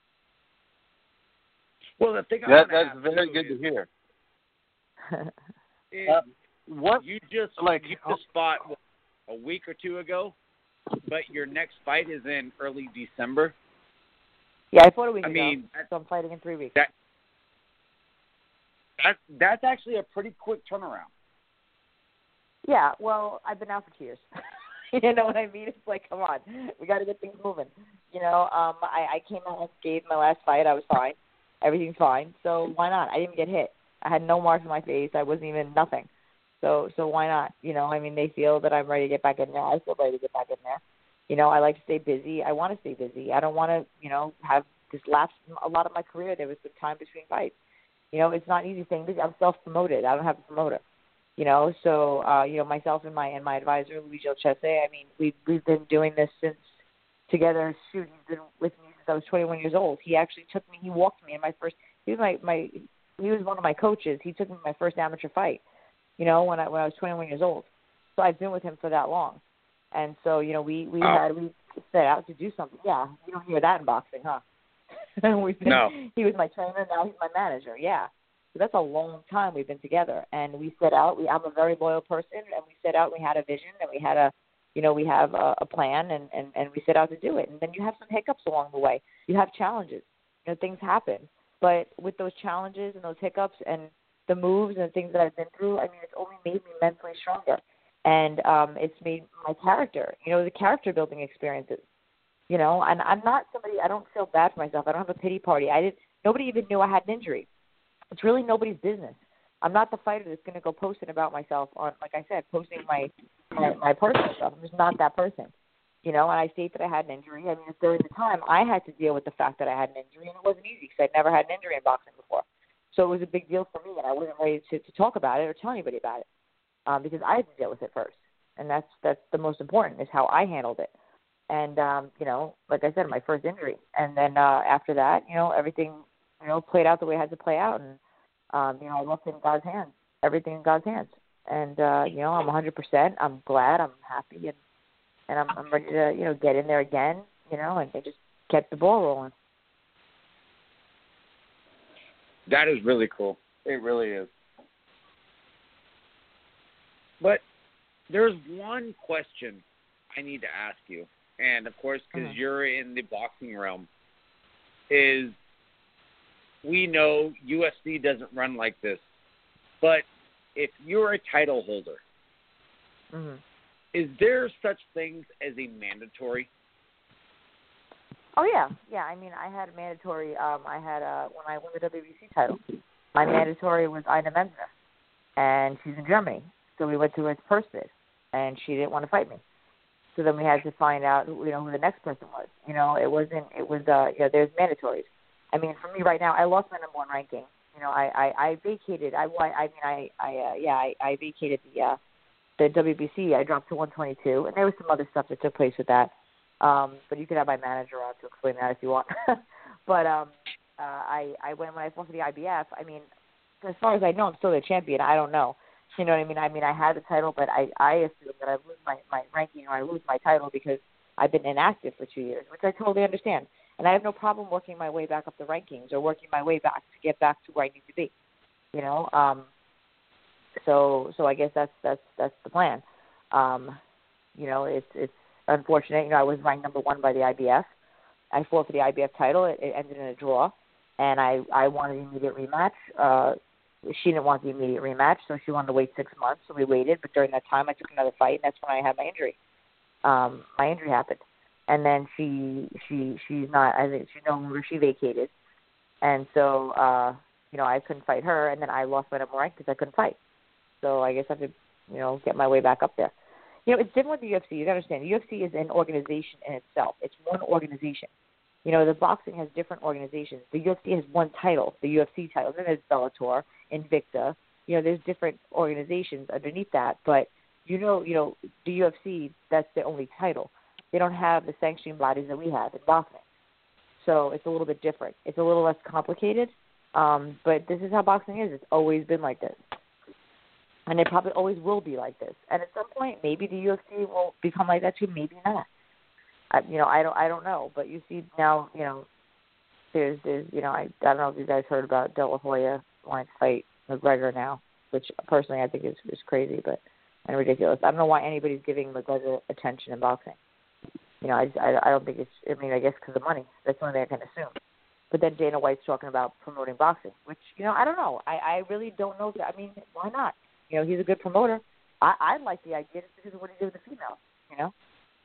Well, the thing that, that's very good is, to hear. is uh, what you just like you just fought what, a week or two ago, but your next fight is in early December. Yeah, I fought a week I ago. mean, so I'm fighting in three weeks. That, that that's actually a pretty quick turnaround. Yeah, well, I've been out for two years. You know what I mean? It's like, come on, we got to get things moving. You know, um, I, I came out unscathed my last fight. I was fine. Everything's fine. So why not? I didn't get hit. I had no marks on my face. I wasn't even nothing. So so why not? You know, I mean, they feel that I'm ready to get back in there. I feel ready to get back in there. You know, I like to stay busy. I want to stay busy. I don't want to, you know, have this lapse a lot of my career. There was some time between fights. You know, it's not an easy thing. I'm self-promoted. I don't have a promoter. You know, so, uh, you know, myself and my and my advisor, Luigi Olcese, I mean, we've, we've been doing this since together. Shoot, he's been with me I was twenty-one years old. He actually took me. He walked me in my first. He was my, my he was one of my coaches. He took me to my first amateur fight. You know, when I when I was twenty-one years old. So I've been with him for that long. And so you know, we we oh. had we set out to do something. Yeah, you don't hear that in boxing, huh? We've been, no. He was my trainer. Now he's my manager. Yeah. So that's a long time we've been together. And we set out. We I'm a very loyal person, and we set out. We had a vision, and we had a. You know, we have a, a plan, and, and, and we set out to do it. And then you have some hiccups along the way. You have challenges. You know, things happen. But with those challenges and those hiccups and the moves and the things that I've been through, I mean, it's only made me mentally stronger. And um, it's made my character, you know, the character-building experiences. You know, and I'm not somebody, I don't feel bad for myself. I don't have a pity party. I didn't. Nobody even knew I had an injury. It's really nobody's business. I'm not the fighter that's going to go posting about myself on, like I said, posting my, my my personal stuff. I'm just not that person, you know. And I state that I had an injury. I mean, during the time, I had to deal with the fact that I had an injury, and it wasn't easy because I'd never had an injury in boxing before. So it was a big deal for me, and I wasn't ready to, to talk about it or tell anybody about it um, because I had to deal with it first. And that's that's the most important is how I handled it. And, um, you know, like I said, my first injury. And then uh, after that, you know, everything, you know, played out the way it had to play out. And, um, you know, I left it in God's hands, everything in God's hands. And, uh, you know, I'm one hundred percent. I'm glad. I'm happy. And, and I'm, I'm ready to, you know, get in there again, you know, and, and just get the ball rolling. That is really cool. It really is. But there's one question I need to ask you. And, of course, because mm-hmm. you're in the boxing realm, is we know U F C doesn't run like this. But if you're a title holder, mm-hmm. is there such things as a mandatory? Oh, yeah. Yeah, I mean, I had a mandatory. Um, I had a, when I won the W B C title, my mandatory was Ina Mensner, and she's in Germany. So we went to her first bid, and she didn't want to fight me. So then we had to find out, you know, who the next person was. You know, it wasn't, it was, uh, you know, there's mandatories. I mean, for me right now, I lost my number one ranking. You know, I, I, I vacated, I, I mean, I, I uh, yeah, I, I vacated the, uh, the W B C. I dropped to one twenty-two, and there was some other stuff that took place with that. Um, but you could have my manager on to explain that if you want. but um, uh, I, I went when I fought for the I B F. I mean, as far as I know, I'm still the champion. I don't know. You know what I mean? I mean, I had the title, but I, I assume that I lose my, my ranking or I lose my title because I've been inactive for two years, which I totally understand. And I have no problem working my way back up the rankings or working my way back to get back to where I need to be. You know, um, so so I guess that's that's that's the plan. Um, you know, it's it's unfortunate. You know, I was ranked number one by the I B F. I fought for the I B F title. It, it ended in a draw, and I I wanted an immediate rematch. Uh, She didn't want the immediate rematch, so she wanted to wait six months. So we waited, but during that time, I took another fight, and that's when I had my injury. Um, my injury happened, and then she she she's not. I think she no longer she vacated, and so uh, you know I couldn't fight her, and then I lost my number rank because I couldn't fight. So I guess I have to you know get my way back up there. You know, it's different with the U F C. You got to understand, the U F C is an organization in itself. It's one organization. You know, the boxing has different organizations. The U F C has one title, the U F C title. Then there's Bellator, Invicta. You know, there's different organizations underneath that. But, you know, you know, the U F C, that's the only title. They don't have the sanctioning bodies that we have in boxing. So it's a little bit different. It's a little less complicated. Um, but this is how boxing is. It's always been like this. And it probably always will be like this. And at some point, maybe the U F C will become like that too. Maybe not. I, you know, I don't, I don't know, but you see now, you know, there's, there's, you know, I, I don't know if you guys heard about De La Hoya wanting to fight McGregor now, which personally I think is, is crazy, but and ridiculous. I don't know why anybody's giving McGregor attention in boxing. You know, I, I, I don't think it's. I mean, I guess because of money. That's the only thing I can assume. But then Dana White's talking about promoting boxing, which you know, I don't know. I, I really don't know. That, I mean, why not? You know, he's a good promoter. I, I like the idea just because of what he did with the females. You know.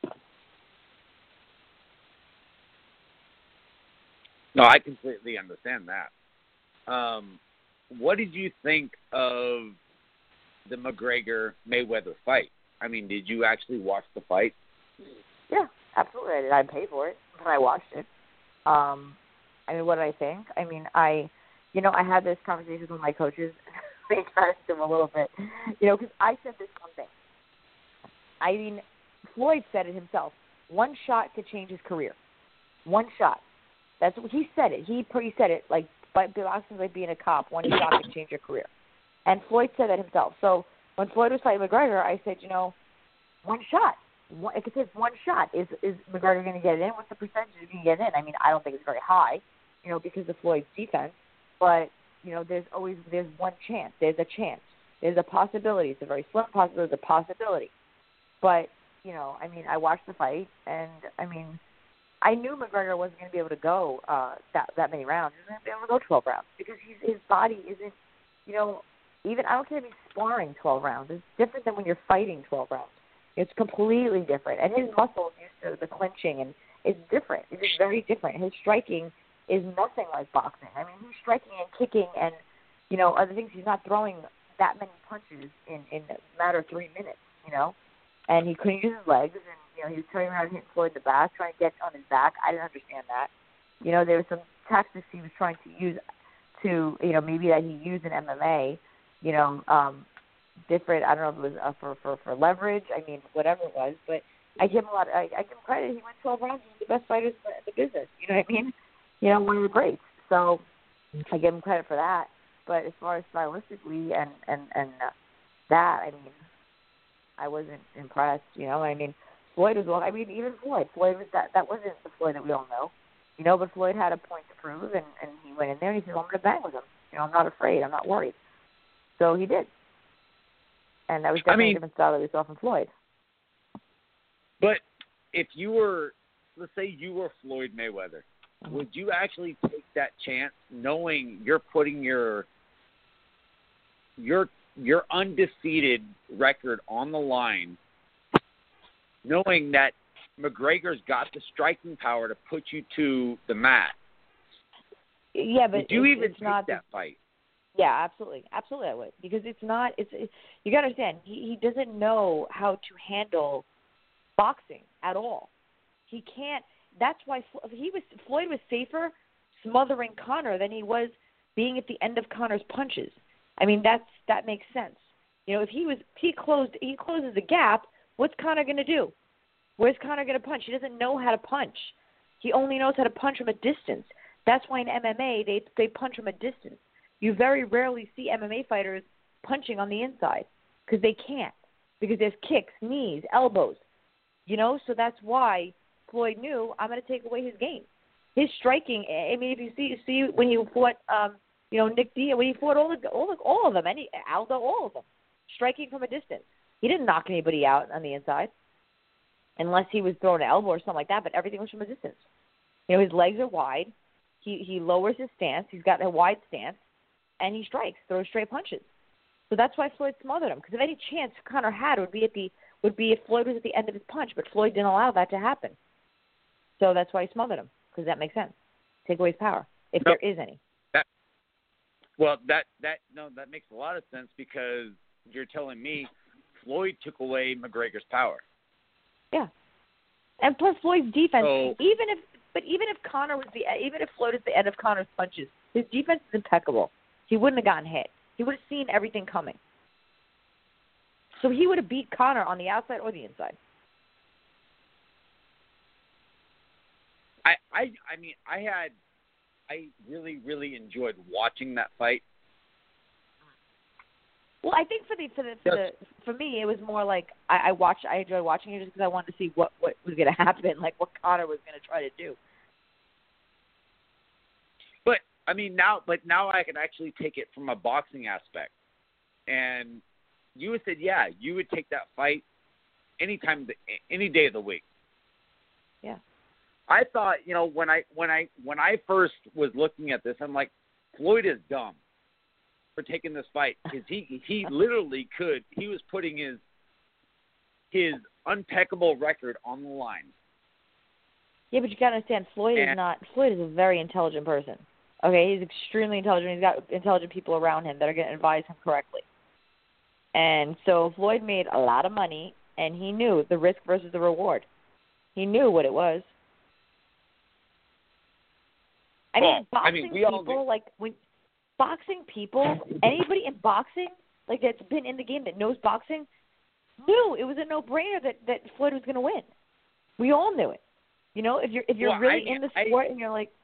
No, I completely understand that. Um, what did you think of the McGregor-Mayweather fight? I mean, did you actually watch the fight? Yeah, absolutely. I did. I paid for it, but I watched it. Um, I mean, what did I think? I mean, I, you know, I had this conversation with my coaches. I embarrassed them a little bit, you know, because I said this one thing. I mean, Floyd said it himself. One shot could change his career. One shot. That's what he said it. He he said it like boxing like being a cop. One shot can change your career. And Floyd said that himself. So when Floyd was fighting McGregor, I said, you know, one shot. One, if it says one shot, is is McGregor going to get it in? What's the percentage of you get in? I mean, I don't think it's very high, you know, because of Floyd's defense. But you know, there's always there's one chance. There's a chance. There's a possibility. It's a very slim possibility. It's a possibility. But you know, I mean, I watched the fight, and I mean. I knew McGregor wasn't going to be able to go uh, that that many rounds. He wasn't going to be able to go twelve rounds because he's, his body isn't, you know, even I don't care if he's sparring twelve rounds. It's different than when you're fighting twelve rounds. It's completely different. And his muscles used to the clinching, and it's different. It is very different. His striking is nothing like boxing. I mean, he's striking and kicking and, you know, other things. He's not throwing that many punches in, in a matter of three minutes, you know. And he couldn't use his legs, and you know, he was turning around and hitting Floyd in the back, trying to get on his back. I didn't understand that. You know, there were some tactics he was trying to use. to, you know, maybe that he used in M M A, you know, um, different, I don't know if it was uh, for, for, for leverage, I mean, whatever it was, but I give him a lot, of, I, I give him credit, he went twelve rounds, he's the best fighter in the business, you know what I mean? You know, one of the greats, so I give him credit for that, but as far as stylistically and, and, and uh, that, I mean, I wasn't impressed, you know, I mean, Floyd was, well, I mean, even Floyd, Floyd was that, that wasn't the Floyd that we all know, you know, but Floyd had a point to prove, and, and he went in there and he said, well, I'm going to bang with him, you know, I'm not afraid, I'm not worried, so he did. And that was definitely I mean, a different style that we saw from Floyd. But if you were, let's say you were Floyd Mayweather, mm-hmm. would you actually take that chance knowing you're putting your your your undefeated record on the line, knowing that McGregor's got the striking power to put you to the mat? Yeah, but would you it's, even it's take not that fight? Yeah, absolutely, absolutely, I would, because it's not. It's it, you got to understand. He he doesn't know how to handle boxing at all. He can't. That's why he was Floyd was safer smothering Conor than he was being at the end of Conor's punches. I mean, that's that makes sense. You know, if he was he closed he closes the gap, what's Conor going to do? Where's Conor going to punch? He doesn't know how to punch. He only knows how to punch from a distance. That's why in M M A they they punch from a distance. You very rarely see M M A fighters punching on the inside because they can't, because there's kicks, knees, elbows, you know. So that's why Floyd knew, I'm going to take away his game. His striking. I mean, if you see see when he fought, um, you know, Nick Diaz, when he fought all the all, the, all of them, any Aldo, all of them, striking from a distance. He didn't knock anybody out on the inside, unless he was throwing an elbow or something like that. But everything was from a distance. You know, his legs are wide. He he lowers his stance. He's got a wide stance. And he strikes, throws straight punches. So that's why Floyd smothered him. Because if any chance Conor had would be at the would be if Floyd was at the end of his punch, but Floyd didn't allow that to happen. So that's why he smothered him, because that makes sense. Take away his power, if no, there is any. That, well, that that no, that makes a lot of sense, because you're telling me Floyd took away McGregor's power. Yeah, and plus Floyd's defense, so, even if but even if Conor was the even if Floyd is the end of Conor's punches, his defense is impeccable. He wouldn't have gotten hit. He would have seen everything coming. So he would have beat Conor on the outside or the inside. I, I, I mean, I had, I really, really enjoyed watching that fight. Well, I think for the for the for, the, for me, it was more like I, I watched. I enjoyed watching it just because I wanted to see what what was going to happen, like what Conor was going to try to do. But I mean, now, but now I can actually take it from a boxing aspect. And you would said, yeah, you would take that fight anytime, any day of the week. Yeah. I thought, you know, when I when I when I first was looking at this, I'm like, Floyd is dumb for taking this fight, because he he literally could. He was putting his his impeccable record on the line. Yeah, but you got to understand, Floyd and, is not. Floyd is a very intelligent person. Okay, he's extremely intelligent. He's got intelligent people around him that are going to advise him correctly. And so Floyd made a lot of money, and he knew the risk versus the reward. He knew what it was. I well, mean, boxing I mean, we all people, knew. like, when boxing people, anybody in boxing, like, that's been in the game that knows boxing, knew it was a no-brainer that, that Floyd was going to win. We all knew it. You know, if you're if you're well, really I, in the sport I, and you're like,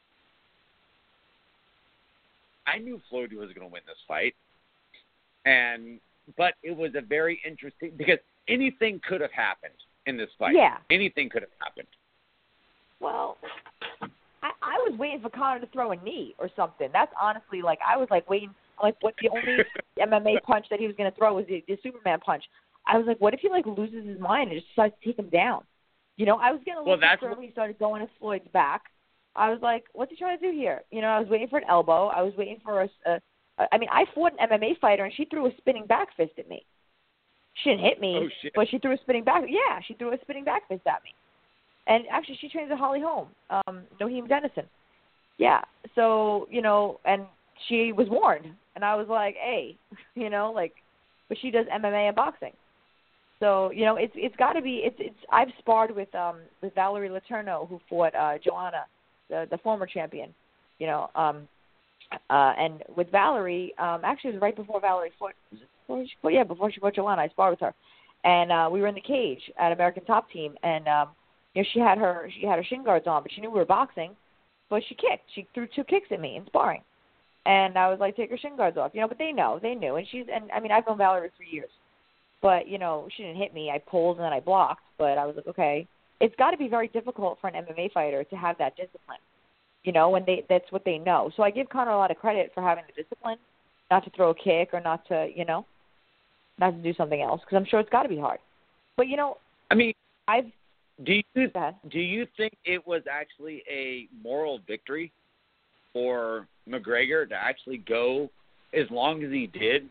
I knew Floyd was going to win this fight, and but it was a very interesting, because anything could have happened in this fight. Yeah, anything could have happened. Well, I, I was waiting for Conor to throw a knee or something. That's honestly, like, I was like waiting, like, what the only M M A punch that he was going to throw was the, the Superman punch. I was like, what if he like loses his mind and just decides to take him down? You know, I was getting a little well, concerned when he started going to Floyd's back. I was like, what's he trying to do here? You know, I was waiting for an elbow. I was waiting for a, a, a I mean, I fought an M M A fighter, and she threw a spinning back fist at me. She didn't hit me, oh, shit. but she threw a spinning back. Yeah, she threw a spinning back fist at me. And actually, she trains at Holly Holm, um, Noheem Dennison. Yeah, so, you know, and she was warned. And I was like, hey, you know, like, but she does M M A and boxing. So, you know, it's it's got to be, it's, it's, I've sparred with um with Valerie Letourneau, who fought uh, Joanna, the, the former champion, you know. Um, Uh, and with Valerie, um, actually, it was right before Valerie fought. Before she fought, yeah, before she fought Joanna, I sparred with her, and uh, we were in the cage at American Top Team, and um, you know, she had her she had her shin guards on, but she knew we were boxing, but she kicked. She threw two kicks at me in sparring, and I was like, take her shin guards off, you know. But they know, they knew, and she's and I mean, I've known Valerie for years, but you know, she didn't hit me. I pulled and then I blocked, but I was like, okay, it's got to be very difficult for an M M A fighter to have that discipline. You know, when they that's what they know. So I give Conor a lot of credit for having the discipline, not to throw a kick or not to, you know, not to do something else, because I'm sure it's got to be hard. But you know, I mean, I've do you do you think it was actually a moral victory for McGregor to actually go as long as he did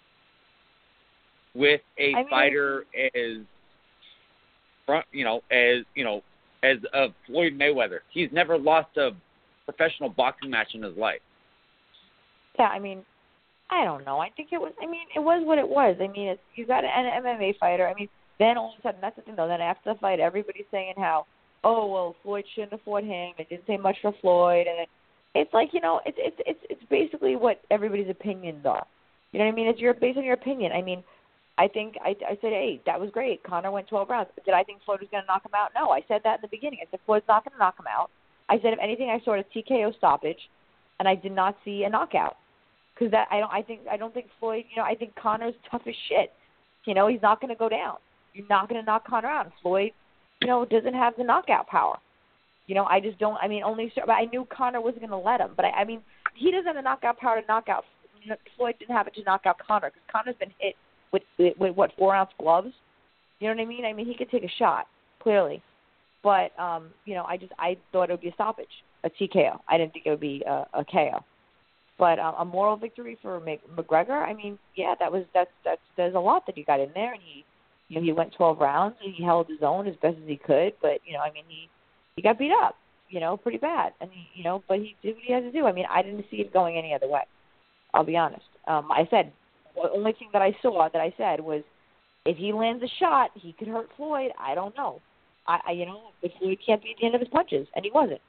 with a I mean, fighter as front, you know, as you know, as of Floyd Mayweather? He's never lost a professional boxing match in his life. Yeah, I mean, I don't know. I think it was. I mean, it was what it was. I mean, it's, you got an M M A fighter. I mean, then all of a sudden, that's the thing though. Then after the fight, everybody's saying how, oh well, Floyd shouldn't have fought him. It didn't say much for Floyd, and it, it's like, you know, it's it's it's it's basically what everybody's opinions are. You know what I mean? It's your based on your opinion. I mean, I think I I said, hey, that was great. Conor went twelve rounds. Did I think Floyd was going to knock him out? No, I said that in the beginning. I said Floyd's not going to knock him out. I said if anything, I saw a T K O stoppage, and I did not see a knockout. Because that I don't I think I don't think Floyd, you know, I think Conor's tough as shit. You know, he's not going to go down. You're not going to knock Conor out. And Floyd, you know, doesn't have the knockout power. You know, I just don't. I mean, only. But I knew Conor wasn't going to let him. But I, I mean, he doesn't have the knockout power to knock out. Floyd didn't have it to knock out Conor because Conor's been hit with, with with what four ounce gloves. You know what I mean? I mean, he could take a shot clearly. But um, you know, I just I thought it would be a stoppage, a T K O. I didn't think it would be a, a K O. But um, a moral victory for McGregor. I mean, yeah, that was that's that's there's a lot that he got in there, and he, you know, he went twelve rounds and he held his own as best as he could. But you know, I mean, he he got beat up, you know, pretty bad, and he, you know, but he did what he had to do. I mean, I didn't see it going any other way. I'll be honest. Um, I said the only thing that I saw that I said was if he lands a shot, he could hurt Floyd. I don't know. I, I you know, if Floyd can't be at the end of his punches, and he wasn't.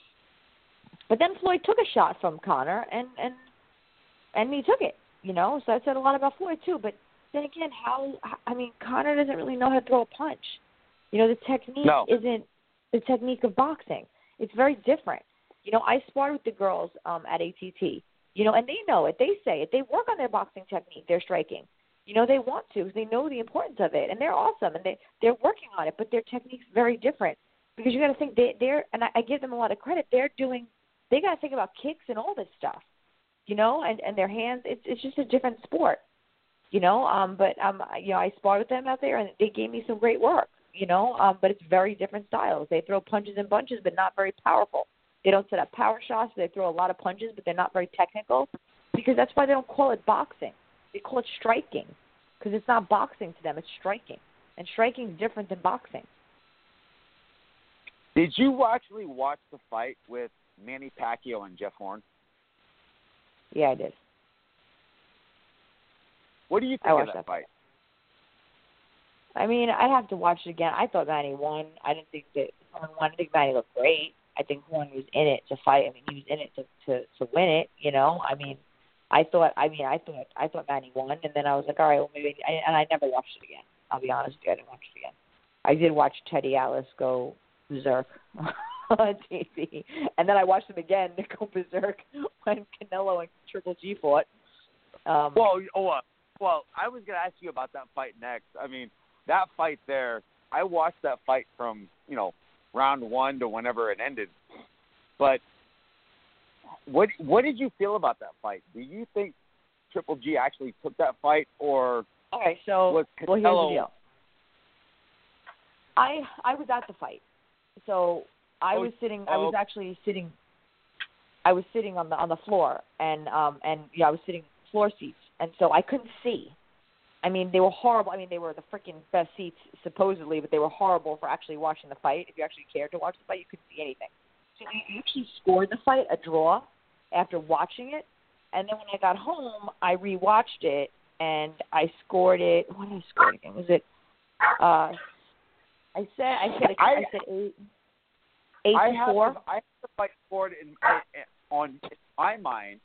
But then Floyd took a shot from Conor, and, and and he took it, you know. So I said a lot about Floyd too. But then again, how I mean, Conor doesn't really know how to throw a punch. You know, the technique no. isn't the technique of boxing. It's very different. You know, I sparred with the girls um, at A T T. You know, and they know it. They say it. They work on their boxing technique, their striking. You know, they want to because they know the importance of it, and they're awesome, and they they're working on it. But their technique's very different because you got to think they they're and I, I give them a lot of credit. They're doing. They got to think about kicks and all this stuff, you know, and, and their hands. It's it's just a different sport, you know. Um, but um, you know, I sparred with them out there, and they gave me some great work, you know. Um, but it's very different styles. They throw punches and bunches, but not very powerful. They don't set up power shots. They throw a lot of punches, but they're not very technical, because that's why they don't call it boxing. They call it striking, because it's not boxing to them. It's striking, and striking is different than boxing. Did you actually watch the fight with Manny Pacquiao and Jeff Horn? Yeah, I did. What do you think I of watched that, that fight? I mean, I'd have to watch it again. I thought Manny won. I didn't think that Horn won. I think Manny looked great. I think Horn was in it to fight. I mean, he was in it to, to, to win it, you know. I mean, I thought, I mean, I thought, I thought Manny won, and then I was like, all right, well, maybe, I, and I never watched it again. I'll be honest with you, I didn't watch it again. I did watch Teddy Atlas go berserk on T V, and then I watched him again go berserk when Canelo and Triple G fought. Um, well, oh, uh, well, I was going to ask you about that fight next. I mean, that fight there, I watched that fight from, you know, round one to whenever it ended. But what what did you feel about that fight? Do you think Triple G actually took that fight, or okay, so was well, here's Canelo? the deal. I I was at the fight, so I Oh, was sitting. oh. I was actually sitting. I was sitting on the on the floor, and um and yeah, I was sitting floor seats, and so I couldn't see. I mean, they were horrible. I mean, they were the freaking best seats, supposedly, but they were horrible for actually watching the fight. If you actually cared to watch the fight, you couldn't see anything. So I actually scored the fight a draw after watching it. And then when I got home, I rewatched it, and I scored it. What did I score again? Was it, uh, I said, I said, I, I said eight, eight I to have four. The, I have the fight scored in, in, on in my mind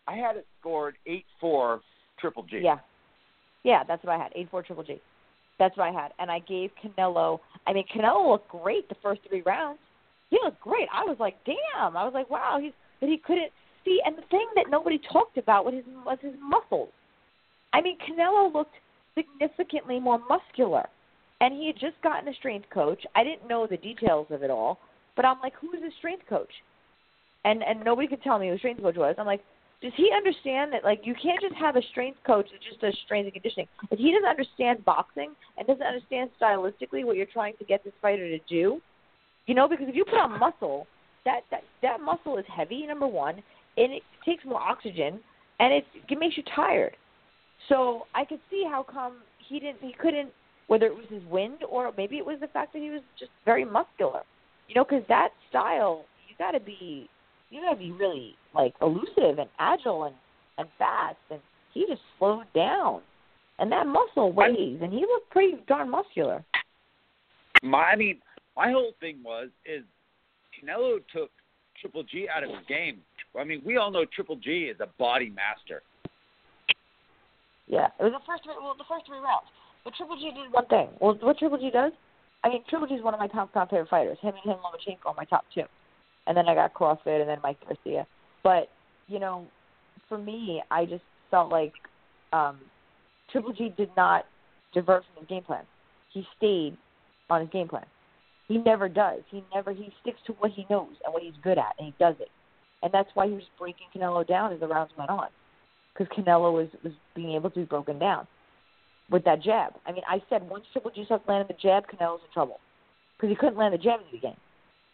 I had it scored eight four Triple G. Yeah. Yeah, that's what I had, eight four Triple G. That's what I had. And I gave Canelo, I mean, Canelo looked great the first three rounds. He looked great. I was like, damn. I was like, wow. He's, but he couldn't see. And the thing that nobody talked about was his, was his muscles. I mean, Canelo looked significantly more muscular. And he had just gotten a strength coach. I didn't know the details of it all. But I'm like, who is his strength coach? And and nobody could tell me who his strength coach was. I'm like, does he understand that, like, you can't just have a strength coach that just does strength and conditioning? If he doesn't understand boxing and doesn't understand stylistically what you're trying to get this fighter to do, you know, because if you put on muscle, that, that, that muscle is heavy, number one, and it takes more oxygen, and it, it makes you tired. So I could see how come he didn't, he couldn't, whether it was his wind or maybe it was the fact that he was just very muscular. You know, because that style, you got to be, you got to be really, like, elusive and agile and, and fast. And he just slowed down. And that muscle weighs, and he looked pretty darn muscular. My, I mean, my whole thing was, is Canelo took Triple G out of his game. I mean, we all know Triple G is a body master. Yeah, it was the first three, well, the first three rounds. But Triple G did one thing. Well, what Triple G does, I mean, Triple G is one of my top, top favorite fighters. Him and him, Lomachenko are my top two. And then I got CrossFit and then Mike Garcia. But, you know, for me, I just felt like um, Triple G did not divert from his game plan. He stayed on his game plan. He never does. He never, he sticks to what he knows and what he's good at, and he does it. And that's why he was breaking Canelo down as the rounds went on, because Canelo was, was being able to be broken down with that jab. I mean, I said once Triple G starts landing the jab, Canelo's in trouble, because he couldn't land the jab in the beginning.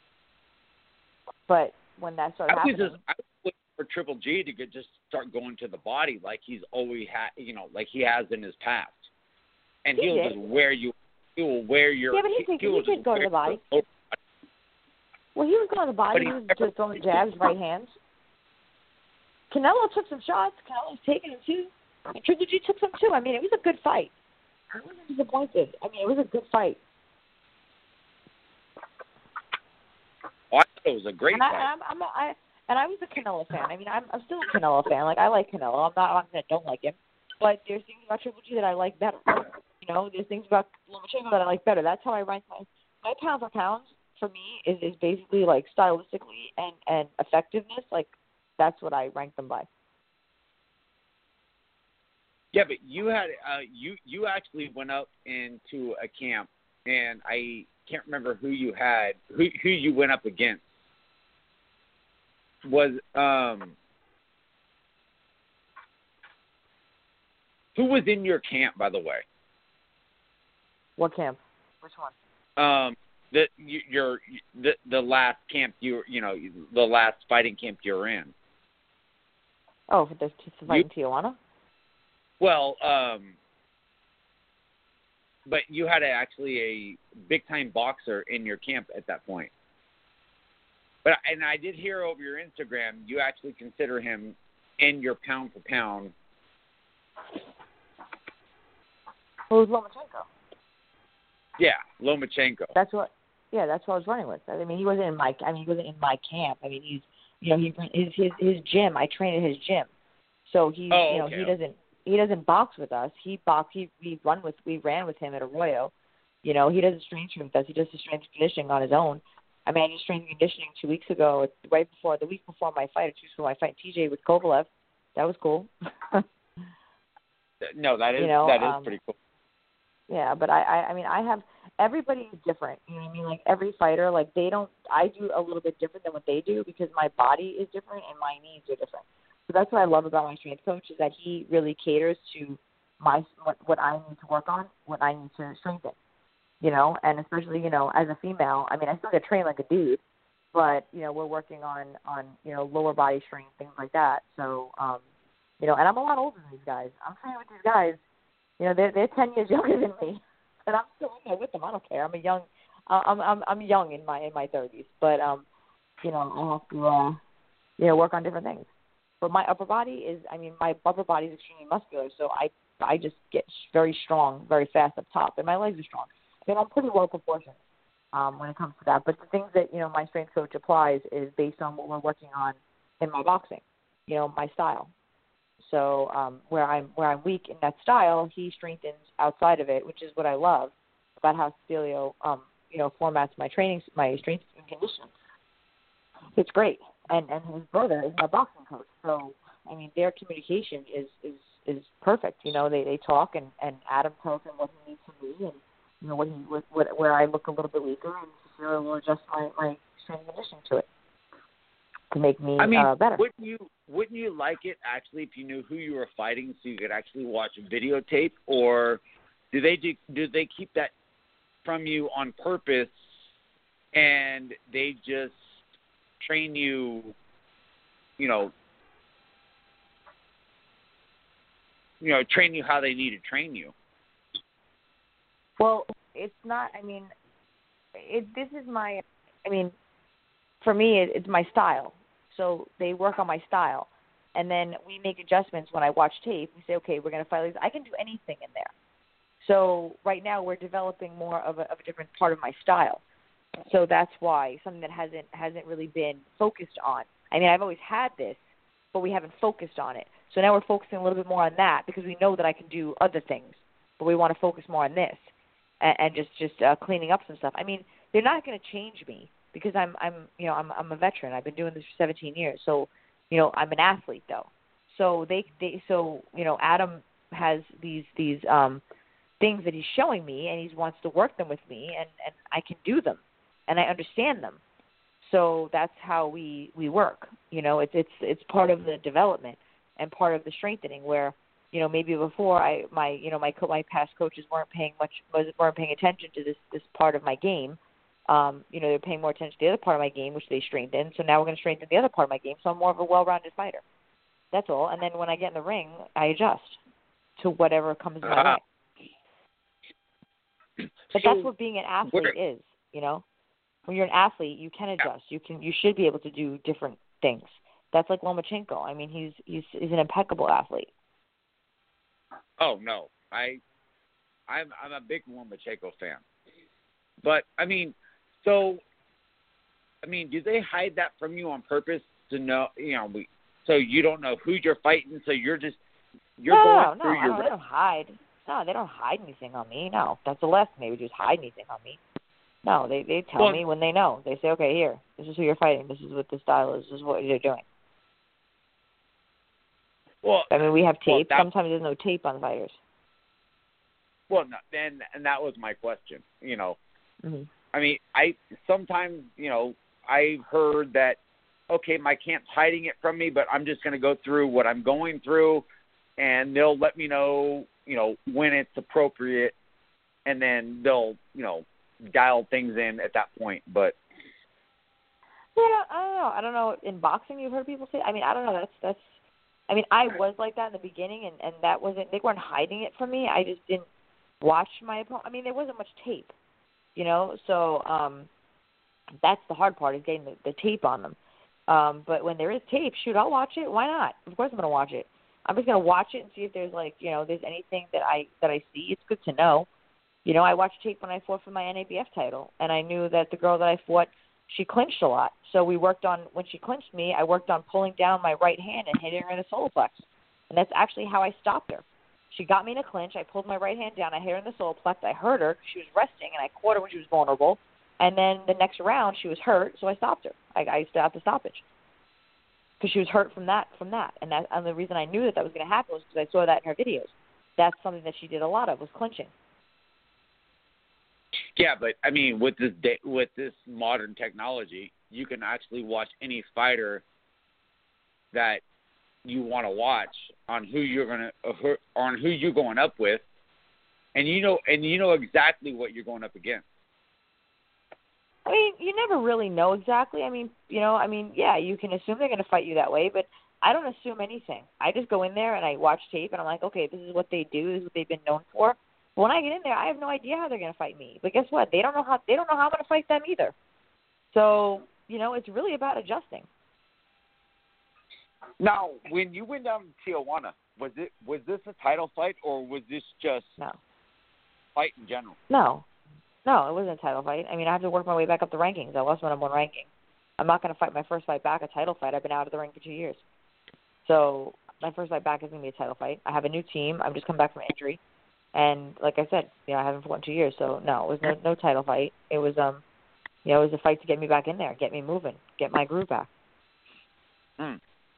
But when that started I was happening, just, I was looking for Triple G to get, just start going to the body like he's always had, you know, like he has in his past, and he he'll did. just wear you, he will wear your. Yeah, but he, he, he did go to the body. Your, well, he was going to the body. But he He was never, just throwing jabs, right hands. Canelo took some shots. Canelo was taking them too. And Triple G took some too. I mean, it was a good fight. I wasn't disappointed. I mean, it was a good fight. Oh, I thought it was a great and fight. I, I'm, I'm a, I, and I was a Canelo fan. I mean, I'm, I'm still a Canelo fan. Like, I like Canelo. I'm not, I'm not saying I don't like him. But there's things about Triple G that I like better. You know, there's things about Lomachenko that I like better. That's how I rank my, my pound for pound for me is, is basically like stylistically and, and effectiveness. Like, that's what I rank them by. Yeah, but you had uh, you you actually went up into a camp, and I can't remember who you had who who you went up against. Was um who was in your camp, by the way? What camp? Which one? Um, the you, your the the last camp you you know the last fighting camp you were in. Oh, for the fight in Tijuana. Well, um, but you had a, actually a big-time boxer in your camp at that point. But and I did hear over your Instagram you actually consider him in your pound for pound. Who's Lomachenko? Yeah, Lomachenko. That's what. Yeah, that's what I was running with. I mean, he wasn't in my. I mean, he wasn't in my camp. I mean, he's. You know, he his his his gym. I train at his gym, so he. Oh, you know, okay. he doesn't. He doesn't box with us. He box. He we run with. We ran with him at Arroyo. You know, he does a strength training with us. He does the strength conditioning on his own. I mean, I did strength conditioning two weeks ago, right before the week before my fight, two weeks before my fight, T J with Kovalev. That was cool. No, that is you know, that is um, pretty cool. Yeah, but I, I, I mean, I have everybody is different. You know what I mean? Like every fighter, like they don't. I do a little bit different than what they do because my body is different and my needs are different. So that's what I love about my strength coach is that he really caters to my what, what I need to work on, what I need to strengthen. You know, and especially you know as a female, I mean, I still get trained like a dude, but you know we're working on on you know lower body strength, things like that. So um, you know, and I'm a lot older than these guys. I'm training with these guys. You know, they're they're ten years younger than me, and I'm still in there with them. I don't care. I'm a young, uh, I'm I'm I'm young in my in my thirties, but um, you know, I have to uh, you know work on different things. But my upper body is, I mean, my upper body is extremely muscular, so I I just get very strong, very fast up top, and my legs are strong. I mean, I'm pretty well proportioned um, when it comes to that. But the things that you know my strength coach applies is based on what we're working on in my boxing. You know, my style. So um, where I'm where I'm weak in that style, he strengthens outside of it, which is what I love about how Stelio, um, you know, formats my training, my strength and conditioning. It's great, and and his brother is my boxing coach. So I mean, their communication is is, is perfect. You know, they, they talk, and, and Adam tells him what he needs from me, and you know what he what, what where I look a little bit weaker, and Cecilia will adjust my my strength and conditioning to it to make me I mean, uh, better. Wouldn't you wouldn't you like it actually if you knew who you were fighting, so you could actually watch a videotape, or do they do, do they keep that from you on purpose, and they just train you, you know, you know, train you how they need to train you? Well, it's not. I mean, it. This is my. I mean, for me, it, it's my style. So they work on my style, and then we make adjustments when I watch tape. We say, okay, we're going to fight like this. I can do anything in there. So right now we're developing more of a, of a different part of my style. So that's why something that hasn't hasn't really been focused on. I mean, I've always had this, but we haven't focused on it. So now we're focusing a little bit more on that because we know that I can do other things, but we want to focus more on this and, and just just uh, cleaning up some stuff. I mean, they're not going to change me because I'm I'm you know I'm I'm a veteran. I've been doing this for seventeen years. So you know I'm an athlete though. So they they so you know Adam has these these um, things that he's showing me, and he wants to work them with me, and, and I can do them, and I understand them. So that's how we, we work. You know, it's it's it's part of the development and part of the strengthening. Where you know maybe before I my you know my co- my past coaches weren't paying much weren't paying attention to this this part of my game. Um, you know, they're paying more attention to the other part of my game, which they strengthened. So now we're going to strengthen the other part of my game. So I'm more of a well-rounded fighter. That's all. And then when I get in the ring, I adjust to whatever comes my Uh, way. But so that's what being an athlete where, is. You know, when you're an athlete, you can adjust. You can, you should be able to do different things. That's like Lomachenko. I mean, he's he's he's an impeccable athlete. oh no, I I'm I'm a big Lomachenko fan, but I mean, so I mean, do they hide that from you on purpose to know? You know, we, so you don't know who you're fighting. So you're just you're no, going no, no, through I your. don't, they don't hide. No, they don't hide anything on me. No, that's the last thing they would do is hide anything on me. No, they they tell Well, me when they know. They say, okay, here, this is who you're fighting. This is what the style is. This is what you're doing. Well, I mean, we have well, tape. that, Sometimes there's no tape on fighters. well, no, and and that was my question. You know, Mm-hmm. I mean, I sometimes you know I've heard that okay, my camp's hiding it from me, but I'm just going to go through what I'm going through, and they'll let me know, you know, when it's appropriate, and then they'll, you know, dial things in at that point. But Yeah, I don't know. I don't know. In boxing, you've heard people say. I mean, I don't know. That's that's. I mean, I was like that in the beginning, and and that wasn't. They weren't hiding it from me. I just didn't watch my opponent. I mean, there wasn't much tape, you know. So um, that's the hard part is getting the, the tape on them. Um, but when there is tape, shoot, I'll watch it. Why not? Of course, I'm going to watch it. I'm just going to watch it and see if there's like, you know, there's anything that I that I see. It's good to know. You know, I watched tape when I fought for my N A B F title, and I knew that the girl that I fought, she clinched a lot. So we worked on, when she clinched me, I worked on pulling down my right hand and hitting her in the solar plexus. And that's actually how I stopped her. She got me in a clinch. I pulled my right hand down. I hit her in the solar plexus. I hurt her. She was resting, and I caught her when she was vulnerable. And then the next round, she was hurt, so I stopped her. I, I stopped the stoppage because she was hurt from that. From that, and that, and the reason I knew that that was going to happen was because I saw that in her videos. That's something that she did a lot of, was clinching. yeah, but I mean, with this day, with this modern technology, you can actually watch any fighter that you want to watch on who you're gonna uh, on who you're going up with, and you know, and you know exactly what you're going up against. I mean, you never really know exactly. I mean, you know, I mean, yeah, you can assume they're going to fight you that way, but I don't assume anything. I just go in there and I watch tape, and I'm like, okay, this is what they do. This is what they've been known for. But when I get in there, I have no idea how they're going to fight me. But guess what? They don't know how. They don't know how I'm going to fight them either. So, you know, it's really about adjusting. Now, when you went down to Tijuana, was it was this a title fight or was this just No. fight in general? No. No, it wasn't a title fight. I mean, I have to work my way back up the rankings. I lost my number one ranking. I'm not going to fight my first fight back, a title fight. I've been out of the ring for two years. So my first fight back is going to be a title fight. I have a new team. I'm just come back from injury. And like I said, you know, I haven't fought in two years, so no, it was no no title fight. It was um, you know, it was a fight to get me back in there, get me moving, get my groove back. Hmm.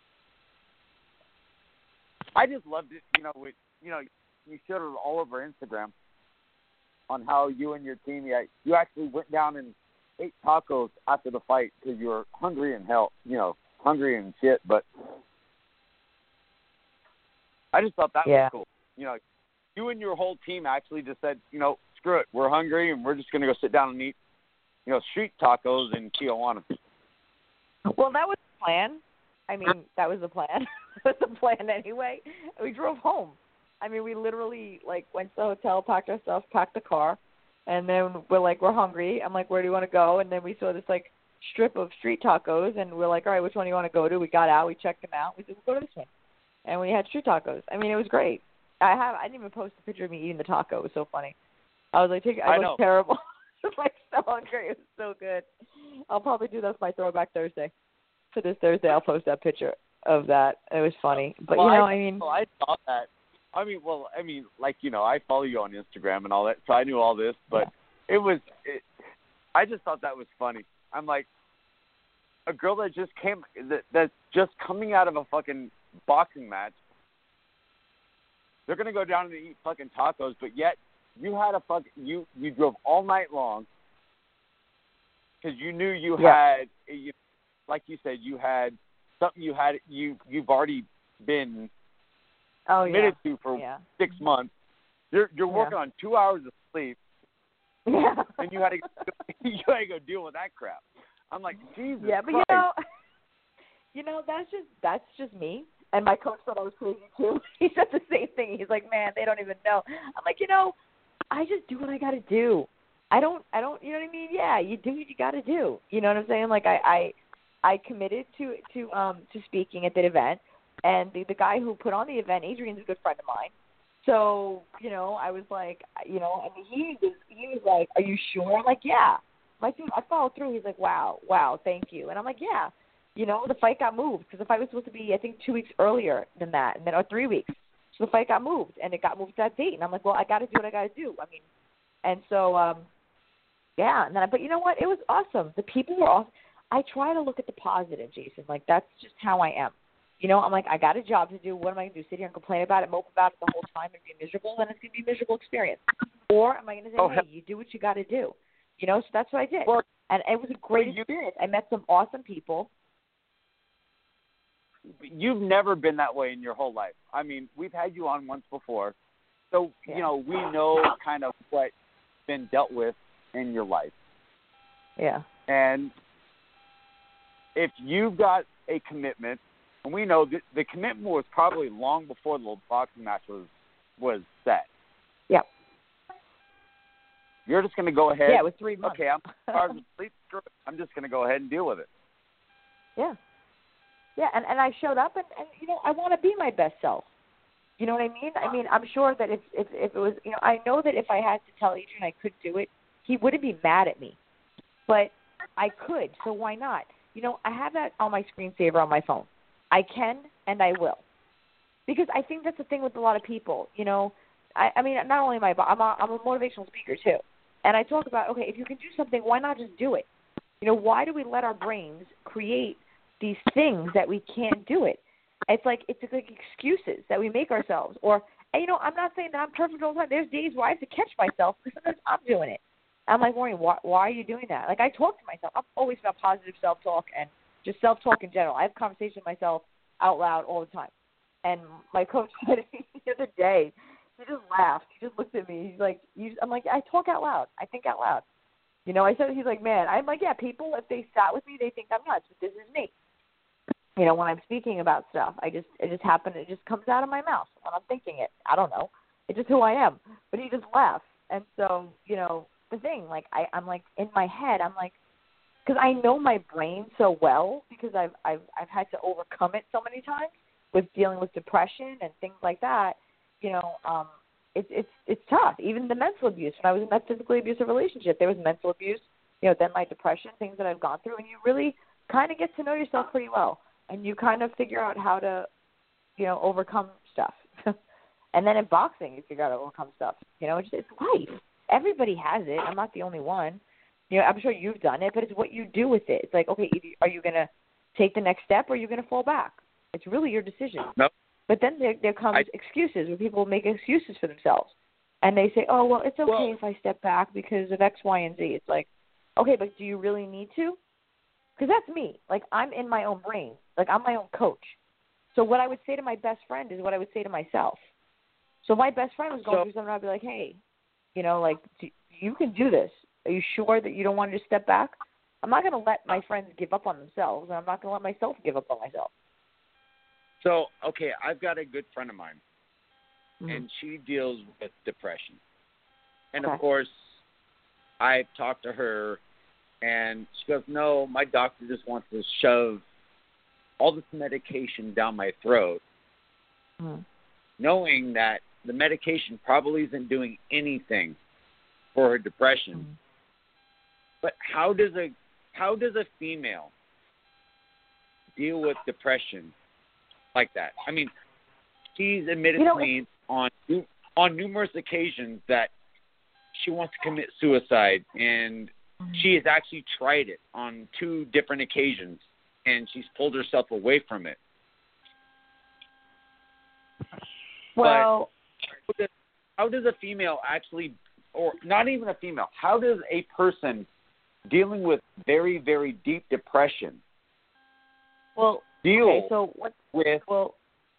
I just loved it. You know, with you know, you showed it all over Instagram on how you and your team, you, you actually went down and ate tacos after the fight because you were hungry and hell, you know, hungry and shit. But I just thought that yeah. was cool. You know, you and your whole team actually just said, you know, screw it, we're hungry and we're just going to go sit down and eat, you know, street tacos in Tijuana. Well, that was the plan. I mean, that was the plan. That was the plan anyway. We drove home. I mean, we literally, like, went to the hotel, packed our stuff, packed the car, and then we're like, we're hungry. I'm like, where do you want to go? And then we saw this, like, strip of street tacos, and we're like, all right, which one do you want to go to? We got out. We checked them out. We said, we'll go to this one. And we had street tacos. I mean, it was great. I have. I didn't even post a picture of me eating the taco. It was so funny. I was like, take, I, I looked terrible. I was like so hungry. It was so good. I'll probably do that for my Throwback Thursday. For this Thursday, I'll post that picture of that. It was funny. But, well, you know, I, I mean. Well, I saw that. I mean, well, I mean, like, you know, I follow you on Instagram and all that, so I knew all this. But yeah. it was, it, I just thought that was funny. I'm like, a girl that just came, that that's just coming out of a fucking boxing match, they're going to go down and eat fucking tacos, but yet you had a fuck, you, you drove all night long because you knew you yeah. had, you, like you said, you had something you had, you, you've already been oh, committed yeah. to for yeah. six months. You're you're yeah. working on two hours of sleep, yeah. and you had to you had to go deal with that crap. I'm like, Jesus yeah, but Christ. you know, you know, that's just that's just me. And my coach thought I was crazy too. He said the same thing. He's like, man, they don't even know. I'm like, you know, I just do what I got to do. I don't, I don't, you know what I mean? Yeah, you do what you got to do. You know what I'm saying? Like I, I, I committed to to um to speaking at the event. And the, the guy who put on the event, Adrian's a good friend of mine. So, you know, I was like, you know, I mean, he was, he was like, are you sure? I'm like, yeah. My team, I followed through. He's like, wow, wow, thank you. And I'm like, yeah. You know, the fight got moved because the fight was supposed to be, I think, two weeks earlier than that, and then or three weeks. So the fight got moved, and it got moved to that date. And I'm like, well, I got to do what I got to do. I mean, and so, um, yeah. And then, I, but you know what? It was awesome. The people were awesome. I try to look at the positive, Jason. Like, that's just how I am. You know, I'm like, I got a job to do. What am I going to do? Sit here and complain about it, mope about it the whole time and be miserable? Then it's going to be a miserable experience. Or am I going to say, oh, hey, you do what you got to do? You know, so that's what I did. Well, and it was a great you, experience. I met some awesome people. You've never been that way in your whole life. I mean, we've had you on once before. So, Yeah. you know, we know kind of what's been dealt with in your life. Yeah. And if you've got a commitment, and we know that the commitment was probably long before the boxing match was was set. Yeah. You're just going to go ahead. Yeah, it was three months. Okay, I'm tired of sleep. I'm just going to go ahead and deal with it. Yeah. Yeah, and, and I showed up, and, and, you know, I want to be my best self. You know what I mean? I mean, I'm sure that if, if, if it was, you know, I know that if I had to tell Adrian I could do it, he wouldn't be mad at me. But I could, so why not? You know, I have that on my screensaver on my phone. I can and I will. Because I think that's the thing with a lot of people. You know, I, I mean, not only am I, I'm a, I'm a motivational speaker too. And I talk about, okay, if you can do something, why not just do it? You know, why do we let our brains create these things that we can't do it? It's like it's like excuses that we make ourselves. Or, and, you know, I'm not saying that I'm perfect all the time. There's days where I have to catch myself because sometimes I'm doing it. I'm like, Maureen, why, why are you doing that? Like, I talk to myself. I'm always about positive self-talk and just self-talk in general. I have conversations with myself out loud all the time. And my coach said to me the other day, he just laughed. He just looked at me. He's like, you, I'm like, I talk out loud. I think out loud. You know, I said, he's like, man, I'm like, yeah, people, if they sat with me, they think I'm nuts, but this is me. You know, when I'm speaking about stuff, I just, it just happened, it just comes out of my mouth when I'm thinking it. I don't know. It's just who I am. But he just laughed. And so, you know, the thing, like, I, I'm like, in my head, I'm like, because I know my brain so well because I've, I've, I've had to overcome it so many times with dealing with depression and things like that. You know, um, it's, it's, it's tough. Even the mental abuse. When I was in that physically abusive relationship, there was mental abuse, you know, then my depression, things that I've gone through, and you really kind of get to know yourself pretty well. And you kind of figure out how to you know, overcome stuff. And then in boxing, you got to overcome stuff. You know, it's, it's life. Everybody has it. I'm not the only one. You know, I'm sure you've done it, but it's what you do with it. It's like, okay, are you going to take the next step or are you going to fall back? It's really your decision. Nope. But then there, there comes I, excuses where people make excuses for themselves. And they say, oh, well, it's okay well, if I step back because of X, Y, and Z. It's like, okay, but do you really need to? Because that's me. Like, I'm in my own brain. Like, I'm my own coach. So what I would say to my best friend is what I would say to myself. So my best friend was going so, through something, I'd be like, hey, you know, like, you can do this. Are you sure that you don't want to just step back? I'm not going to let my friends give up on themselves, and I'm not going to let myself give up on myself. So, okay, I've got a good friend of mine, Mm-hmm. and she deals with depression. And, Okay. of course, I talked to her, and she goes, no, my doctor just wants to shove all this medication down my throat, Mm-hmm. knowing that the medication probably isn't doing anything for her depression. Mm-hmm. But how does a how does a female deal with depression like that? I mean, she's admitted You know, to me on on numerous occasions that she wants to commit suicide, and Mm-hmm. she has actually tried it on two different occasions, and she's pulled herself away from it. Well, But how does, how does a female actually, or not even a female, how does a person dealing with very, very deep depression well, deal okay, so what, with well,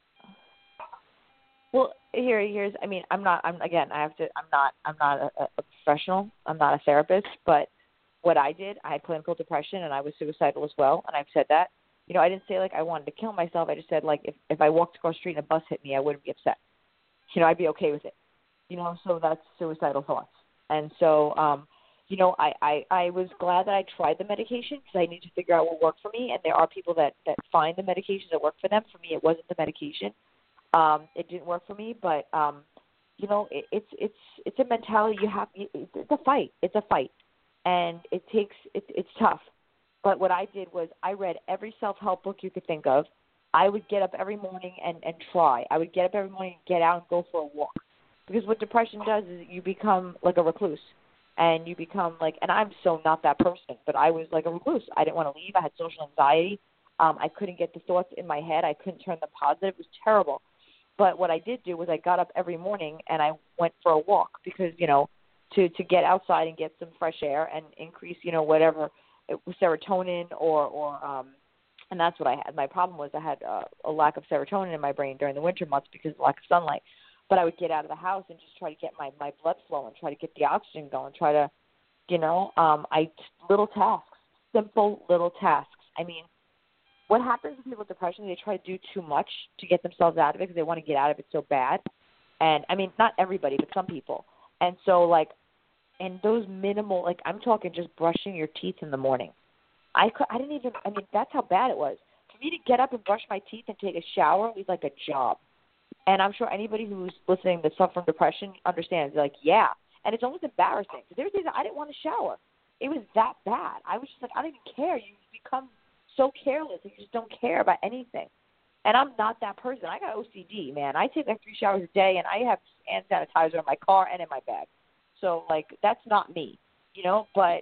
well, here, here's, I mean, I'm not, I'm, again, I have to, I'm not, I'm not a, a professional, I'm not a therapist, but what I did, I had clinical depression and I was suicidal as well, and I've said that. You know, I didn't say, like, I wanted to kill myself. I just said, like, if, if I walked across the street and a bus hit me, I wouldn't be upset. You know, I'd be okay with it. You know, so that's suicidal thoughts. And so, um, you know, I, I, I was glad that I tried the medication because I need to figure out what worked for me. And there are people that, that find the medications that work for them. For me, it wasn't the medication. Um, it didn't work for me. But, um, you know, it, it's it's it's a mentality you have. It's a fight. It's a fight. And it takes it, it's tough. But what I did was I read every self-help book you could think of. I would get up every morning and, and try. I would get up every morning and get out and go for a walk. Because what depression does is you become like a recluse. And you become like, and I'm so not that person, but I was like a recluse. I didn't want to leave. I had social anxiety. Um, I couldn't get the thoughts in my head. I couldn't turn them positive. It was terrible. But what I did do was I got up every morning and I went for a walk because, you know, to, to get outside and get some fresh air and increase, you know, whatever it was serotonin or, or um, and that's what I had. My problem was I had uh, a lack of serotonin in my brain during the winter months because of lack of sunlight. But I would get out of the house and just try to get my, my blood flowing, try to get the oxygen going, try to, you know, um, I little tasks, simple little tasks. I mean, what happens with people with depression, they try to do too much to get themselves out of it because they want to get out of it so bad. And, I mean, not everybody, but some people. And so, like, and those minimal, like, I'm talking just brushing your teeth in the morning. I, could, I didn't even, I mean, that's how bad it was. For me to get up and brush my teeth and take a shower was like a job. And I'm sure anybody who's listening that suffers from depression understands, like, yeah. And it's almost embarrassing. Because there were days I didn't want to shower. It was that bad. I was just like, I don't even care. You become so careless. You just don't care about anything. And I'm not that person. I got O C D, man. I take like three showers a day, and I have hand sanitizer in my car and in my bag. So, like, that's not me, you know, but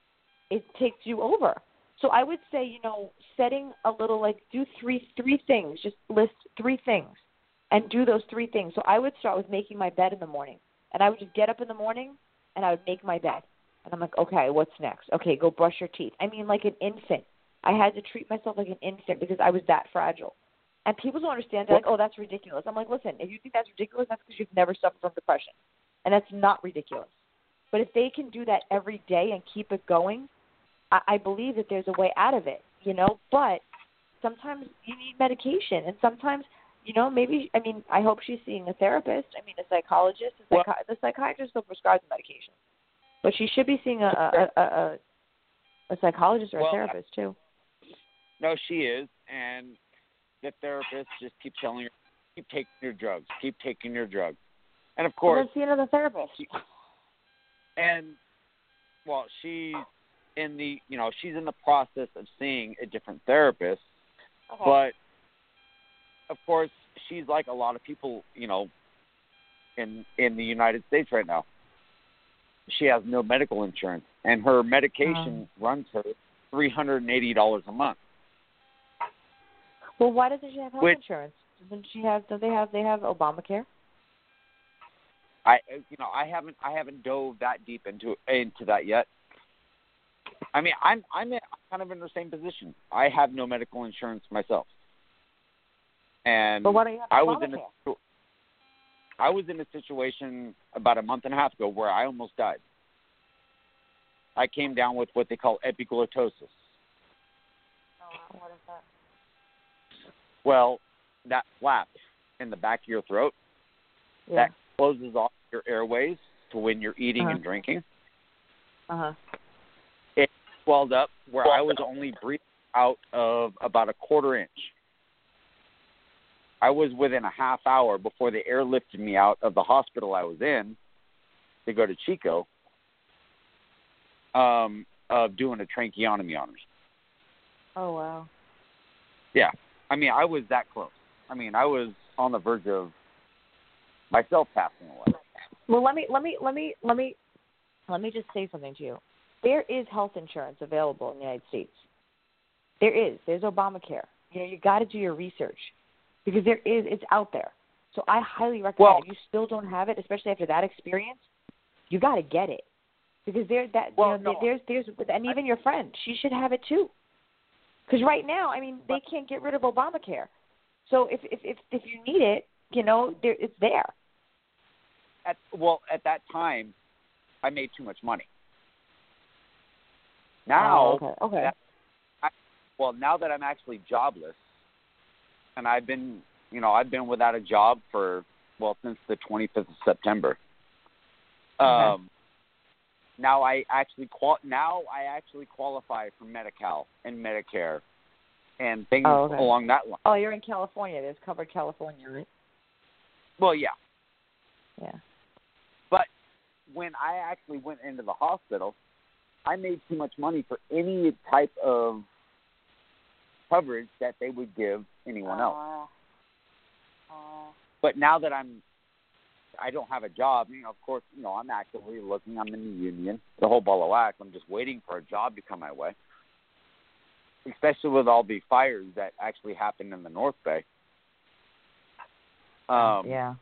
it takes you over. So I would say, you know, setting a little, like, do three three things. Just list three things and do those three things. So I would start with making my bed in the morning. And I would just get up in the morning, and I would make my bed. And I'm like, okay, what's next? Okay, go brush your teeth. I mean, like an infant. I had to treat myself like an infant because I was that fragile. And people don't understand. They're like, oh, that's ridiculous. I'm like, listen, if you think that's ridiculous, that's because you've never suffered from depression. And that's not ridiculous. But if they can do that every day and keep it going, I, I believe that there's a way out of it, you know. But sometimes you need medication. And sometimes, you know, maybe, I mean, I hope she's seeing a therapist. I mean, a psychologist. A psychi- well, the psychiatrist will prescribe the medication. But she should be seeing a, a, a, a, a psychologist or a well, therapist, too. No, she is. And the therapist just keeps telling her, keep taking your drugs, keep taking your drugs. And, of course, well, let's see another therapist. She, and, well, she's in the, you know, she's in the process of seeing a different therapist. Okay. But, of course, she's like a lot of people, you know, in in the United States right now. She has no medical insurance, and her medication um, runs her three hundred and eighty dollars a month. Well, why doesn't she have health Which, insurance? Doesn't she have? Do they have? They have Obamacare? I, you know, I haven't, I haven't dove that deep into into that yet. I mean, I'm, I'm, in, I'm kind of in the same position. I have no medical insurance myself, and but why don't you have I Obamacare? was in a, I was in a situation about a month and a half ago where I almost died. I came down with what they call epiglottosis. Oh, what is that? Well, that flap in the back of your throat yeah. that closes off your airways to when you're eating uh-huh. and drinking. Uh-huh. It swelled up where I was only breathing out of about a quarter inch. I was within a half hour before the air lifted me out of the hospital I was in to go to Chico um, of doing a tracheotomy on her. Oh, wow. Yeah. I mean, I was that close. I mean, I was on the verge of myself passing away. Well, let me let me let me let me let me just say something to you. There is health insurance available in the United States. There is. There's Obamacare. You know, you got to do your research because there is. It's out there. So I highly recommend. Well, if you still don't have it, especially after that experience, you got to get it because there that well, you know no, there's there's and even your friend, she should have it too. Because right now, I mean, they can't get rid of Obamacare. So if if if, if you need it, you know, there, it's there. At, well, at that time, I made too much money. Now, oh, okay, okay. That, I, well, now that I'm actually jobless, and I've been, you know, I've been without a job for, well, since the twenty-fifth of September. Okay. Um, now I actually qual now I actually qualify for Medi-Cal and Medicare and things oh, okay. along that line. Oh, you're in California. There's covered California, right? Well, yeah. Yeah. But when I actually went into the hospital, I made too much money for any type of coverage that they would give anyone else. Uh, uh, but now that I'm, I don't have a job, you know, of course, you know, I'm actively looking. I'm in the union, the whole ball of wax. I'm just waiting for a job to come my way, especially with all the fires that actually happened in the North Bay. Um, yeah.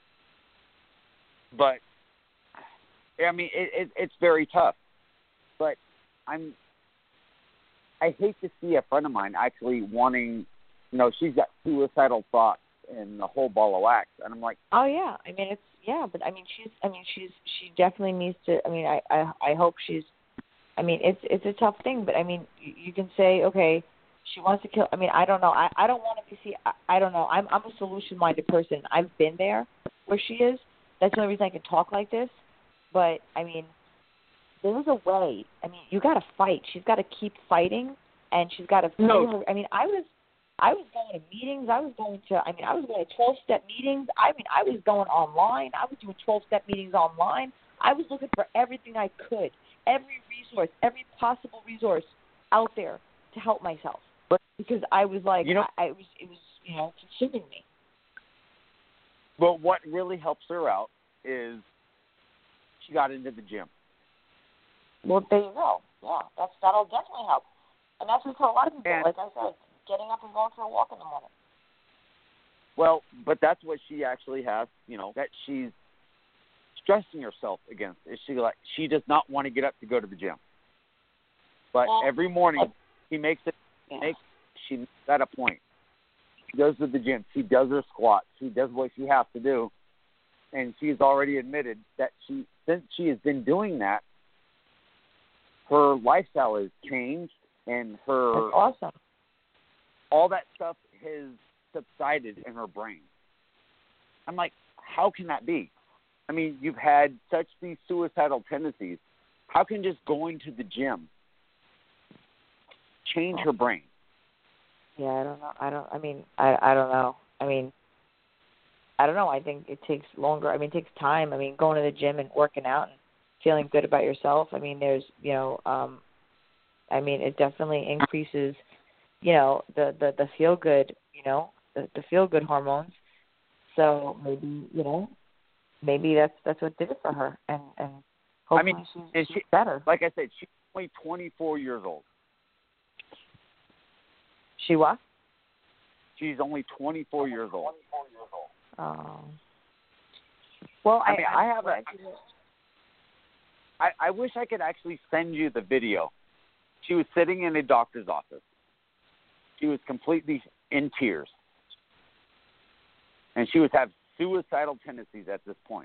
But, I mean, it, it, it's very tough. But I'm, I hate to see a friend of mine actually wanting, you know, she's got suicidal thoughts and the whole ball of wax. And I'm like, oh, yeah. I mean, it's, yeah, but I mean, she's, I mean, she's, she definitely needs to, I mean, I, I, I hope she's, I mean, it's, it's a tough thing, but I mean, you, you can say, okay, she wants to kill, I mean, I don't know. I, I don't want to be, see, I, I don't know. I'm, I'm a solution-minded person. I've been there where she is. That's the only reason I can talk like this. But, I mean, there's a way. I mean, you got to fight. She's got to keep fighting, and she's got to no. I mean, I was I was going to meetings. I was going to, I mean, I was going to twelve-step meetings. I mean, I was going online. I was doing twelve-step meetings online. I was looking for everything I could, every resource, every possible resource out there to help myself. But, because I was like, you know, I, I was, it was, you know, consuming me. But what really helps her out is she got into the gym. Well, there you go. Yeah, that's that'll definitely help. And that's what for a lot of people, and, like I said, getting up and going for a walk in the morning. Well, but that's what she actually has, you know, that she's stressing herself against. Is she like she does not want to get up to go to the gym. But well, every morning like, she makes it yeah. makes she makes that a point. She goes to the gym, she does her squats, she does what she has to do, and she's already admitted that she since she has been doing that, her lifestyle has changed and her That's awesome. all that stuff has subsided in her brain. I'm like, how can that be? I mean, you've had such these suicidal tendencies. How can just going to the gym change her brain? Yeah, I don't know. I don't. I mean, I I don't know. I mean, I don't know. I think it takes longer. I mean, it takes time. I mean, going to the gym and working out and feeling good about yourself. I mean, there's, you know, um, I mean, it definitely increases, you know, the, the, the feel good, you know, the, the feel good hormones. So maybe, you know, maybe that's that's what did it for her, and and hopefully I mean, she's, and she's she, better. like I said, she's only twenty-four years old. She what? She's only twenty-four years old. Oh. Well, I I mean, I, I have a. I, I wish I could actually send you the video. She was sitting in a doctor's office. She was completely in tears. And she would have suicidal tendencies at this point.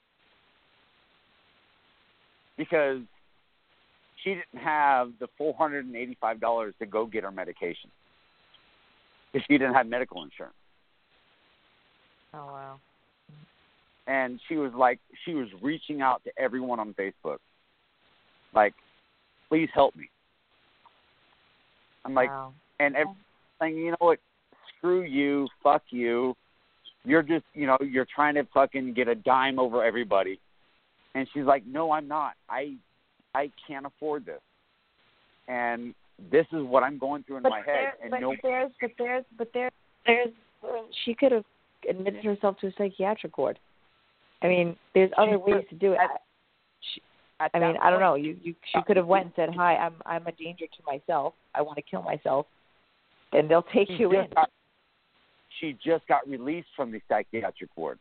Because she didn't have the four hundred eighty-five dollars to go get her medication. Because she didn't have medical insurance. Oh, wow. And she was like, she was reaching out to everyone on Facebook. Like, please help me. I'm like, wow. and everyone's saying, you know what, screw you, fuck you. You're just, you know, you're trying to fucking get a dime over everybody. And she's like, no, I'm not. I I can't afford this. And this is what I'm going through in but my there, head. And but no, there's, but there's, but there's, there's, she could have admitted herself to a psychiatric ward. I mean, there's other ways to do it. At, she, at I mean, that I don't point, know. You, you, she could have went and said, "Hi, I'm, I'm a danger to myself. I want to kill myself," and they'll take she you just in. Got, she just got released from the psychiatric ward.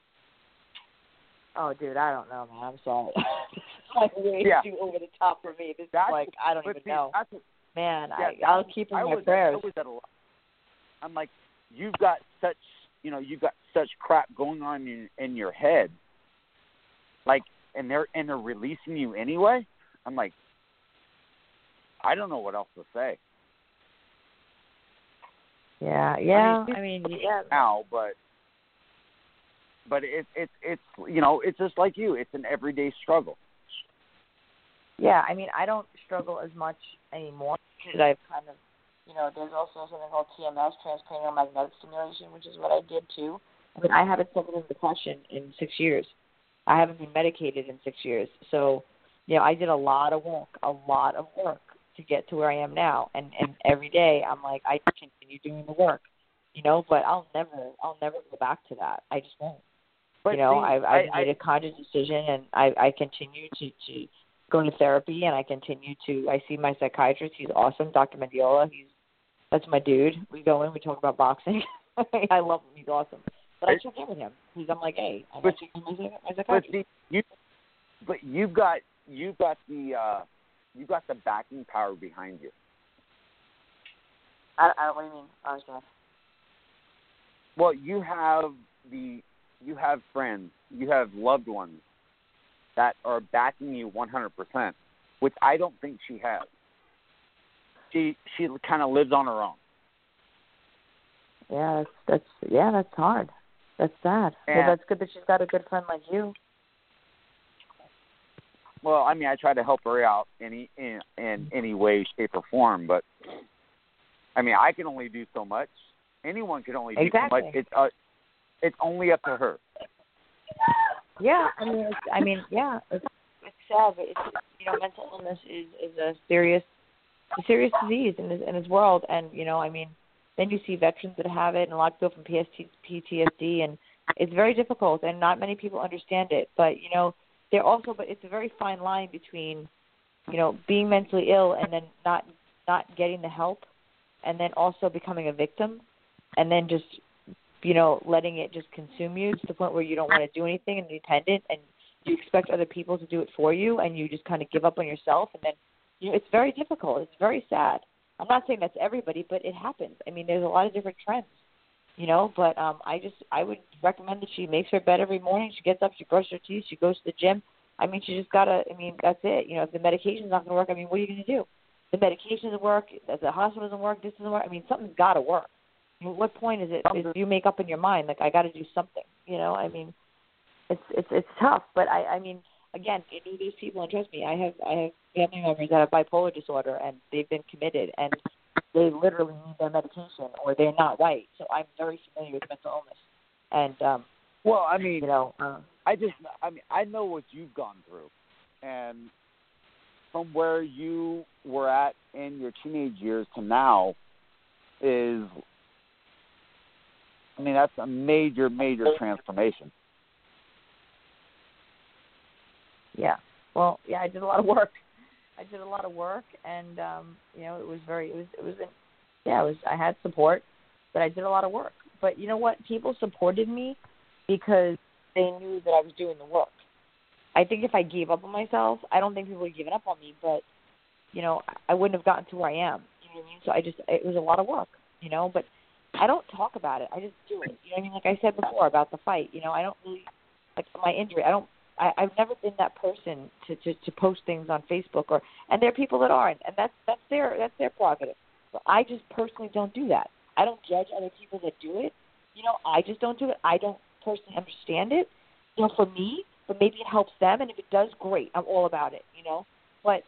Oh, dude, I don't know, man. I'm sorry. It's like way Yeah. too over the top for me. This That's, is like I don't but even see, know. That's, Man, yeah, I, I'll keep her I in my was, prayers. I was at a, I'm like, you've got such, you know, you've got such crap going on in, in your head. Like, and they're and they're releasing you anyway. I'm like, I don't know what else to say. Yeah, yeah. I I mean, mean, yeah. Now, but but it's it's it's you know, it's just like you. It's an everyday struggle. Yeah, I mean, I don't struggle as much anymore because I've kind of, you know, there's also something called T M S, transcranial magnetic stimulation, which is what I did too. I mean, I haven't suffered from depression in six years. I haven't been medicated in six years. So, you know, I did a lot of work, a lot of work to get to where I am now. And, and every day I'm like, I continue doing the work, you know, but I'll never, I'll never go back to that. I just won't. But you know, see, I've, I've I, made I, a conscious decision, and I, I continue to, to go to therapy, and I continue to, I see my psychiatrist. He's awesome, Doctor Mendiola. He's, that's my dude. We go in, we talk about boxing. I love him. He's awesome. But I check in with him because I'm like, hey, I'm but, checking my, my but psychiatrist. see, you, but you've got you've got the uh, you've got the backing power behind you. I, I, what do you mean? I understand. Well, you have the you have friends, you have loved ones that are backing you one hundred percent, which I don't think she has. She she kind of lives on her own. Yeah, that's that's yeah, that's hard. That's sad. And, well, that's good that she's got a good friend like you. Well, I mean, I try to help her out any in, in any way, shape, or form, but I mean, I can only do so much. Anyone can only do exactly. so much. It's uh, it's only up to her. Yeah, I mean, it's, I mean, yeah, it's, it's sad, but it's, you know, mental illness is is a serious, a serious disease in this in this world, and you know, I mean, then you see veterans that have it, and a lot of people from P T S D, and it's very difficult, and not many people understand it. But you know, they're also, but it's a very fine line between, you know, being mentally ill and then not not getting the help, and then also becoming a victim, and then just, you know, letting it just consume you to the point where you don't want to do anything independent, and you expect other people to do it for you, and you just kind of give up on yourself, and then, you know, it's very difficult. It's very sad. I'm not saying that's everybody, but it happens. I mean, there's a lot of different trends, you know, but um, I just, I would recommend that she makes her bed every morning. She gets up, she brushes her teeth, she goes to the gym. I mean, she just got to, I mean, that's it. You know, if the medication's not going to work, I mean, what are you going to do? The medication doesn't work, the hospital doesn't work, this doesn't work. I mean, something's got to work. I mean, what point is it if you make up in your mind, like, I got to do something, you know? I mean, it's it's it's tough, but I, I mean, again, you know, these people, and trust me, I have I have family members that have bipolar disorder, and they've been committed, and they literally need their medication, or they're not right. So I'm very familiar with mental illness, and um, well, I mean, you know, uh, I just, I mean, I know what you've gone through, and from where you were at in your teenage years to now is I mean, that's a major, major transformation. Yeah. Well, yeah, I did a lot of work. I did a lot of work, and um, you know, it was very, it was, it was, yeah, it was. I had support, but I did a lot of work. But you know what? People supported me because they knew that I was doing the work. I think if I gave up on myself, I don't think people would have given up on me, but you know, I wouldn't have gotten to where I am. You know what I mean? So I just, it was a lot of work, you know, but I don't talk about it. I just do it. You know what I mean? Like I said before about the fight, you know, I don't really, like my injury, I don't, I, I've never been that person to, to, to post things on Facebook or, and there are people that aren't, and that's, that's their, that's their prerogative. But I just personally don't do that. I don't judge other people that do it. You know, I just don't do it. I don't personally understand it, you know, for me, but maybe it helps them, and if it does, great. I'm all about it, you know, but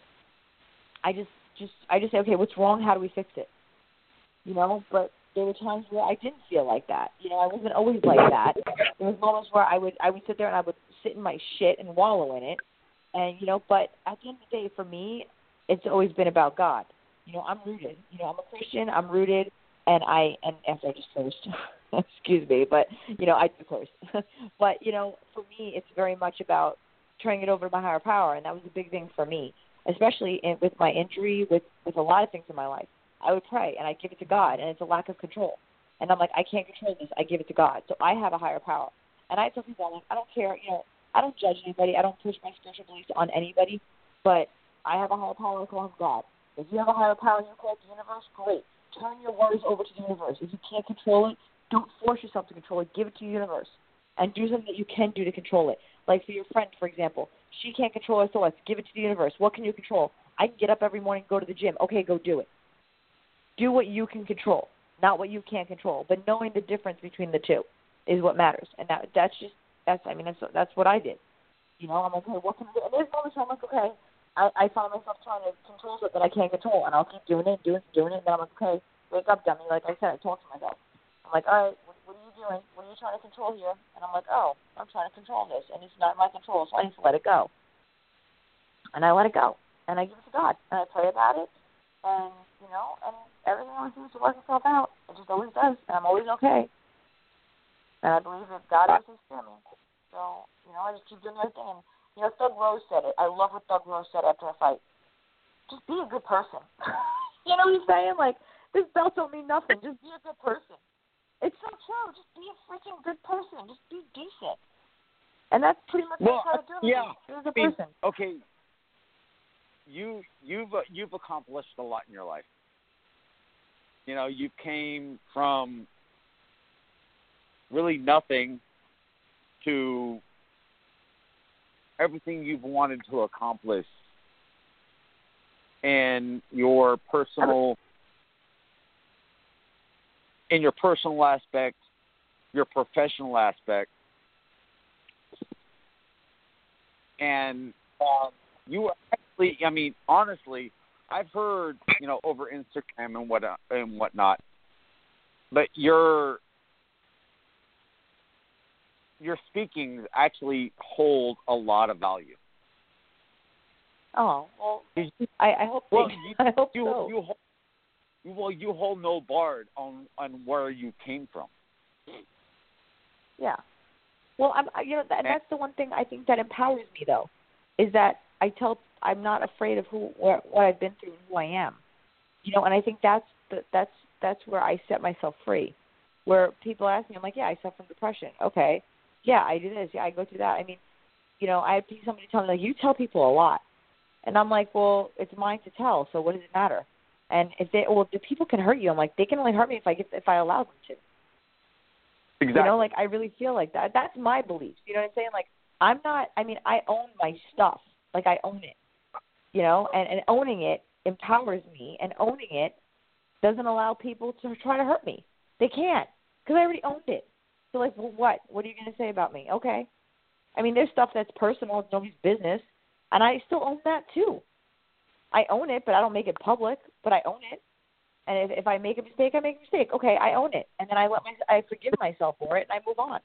I just, just, I just say, okay, what's wrong? How do we fix it? You know, but there were times where I didn't feel like that. You know, I wasn't always like that. There was moments where I would, I would sit there and I would sit in my shit and wallow in it. And, you know, but at the end of the day, for me, it's always been about God. You know, I'm rooted. You know, I'm a Christian. I'm rooted. And I, and after I just cursed, excuse me, but, you know, I do curse. But, you know, for me, it's very much about turning it over to my higher power. And that was a big thing for me, especially in, with my injury, with, with a lot of things in my life. I would pray, and I give it to God, and it's a lack of control. And I'm like, I can't control this. I give it to God. So I have a higher power. And I tell people, I'm like, I don't care, you know, I don't judge anybody. I don't push my spiritual beliefs on anybody, but I have a higher power. I call him God. If you have a higher power, you call it the universe, great. Turn your worries over to the universe. If you can't control it, don't force yourself to control it. Give it to the universe. And do something that you can do to control it. Like for your friend, for example, she can't control her thoughts. Give it to the universe. What can you control? I can get up every morning, go to the gym. Okay, go do it. Do what you can control, not what you can't control. But knowing the difference between the two is what matters. And that that's just, that's, I mean, that's that's what I did. You know, I'm like, hey, what can I do? And there's moments where I'm like, okay, I, I find myself trying to control something that I can't control. And I'll keep doing it, doing it, doing it. And then I'm like, okay, wake up, dummy. Like I said, I talk to myself. I'm like, all right, what, what are you doing? What are you trying to control here? And I'm like, oh, I'm trying to control this. And it's not my control, so I need to let it go. And I let it go. And I give it to God. And I pray about it. And, you know, and everything always seems to work itself out. It just always does. And I'm always okay. And I believe that God always takes care of me. So, you know, I just keep doing the right thing. And, you know, Thug Rose said it. I love what Thug Rose said after a fight. Just be a good person. You know what he's saying? Like, this belt don't mean nothing. Just be a good person. It's so true. Just be a freaking good person. Just be decent. And that's pretty much well, what I try to do. Yeah. Be a good I mean, person. Okay. You you've uh, you've accomplished a lot in your life. You know, you came from really nothing to everything you've wanted to accomplish in your personal in your personal aspect, your professional aspect, and um, you actually, I mean, honestly, I've heard, you know, over Instagram and what and whatnot, but your your speakings actually hold a lot of value. Oh, well, You, I, I hope well, they, you, I hope you, so. you, hold, you, well, you hold no guard on, on where you came from. Yeah. Well, I'm, I- you know, that, and that's the one thing I think that empowers me, though, is that I tell I'm not afraid of who, where, what I've been through, and who I am. You know, and I think that's the, that's that's where I set myself free. Where people ask me, I'm like, yeah, I suffer from depression. Okay, yeah, I do this. Yeah, I go through that. I mean, you know, I had somebody tell me, like, you tell people a lot, and I'm like, well, it's mine to tell. So what does it matter? And if they, well, the people can hurt you. I'm like, they can only hurt me if I get, if I allow them to. Exactly. You know, like, I really feel like that. That's my beliefs. You know what I'm saying? Like, I'm not, I mean, I own my stuff. Like, I own it. You know, and, and owning it empowers me, and owning it doesn't allow people to try to hurt me. They can't, because I already owned it. So, like, well, what? What are you going to say about me? Okay. I mean, there's stuff that's personal. It's nobody's business. And I still own that, too. I own it, but I don't make it public, but I own it. And if, if I make a mistake, I make a mistake. Okay, I own it. And then I let my, I forgive myself for it, and I move on.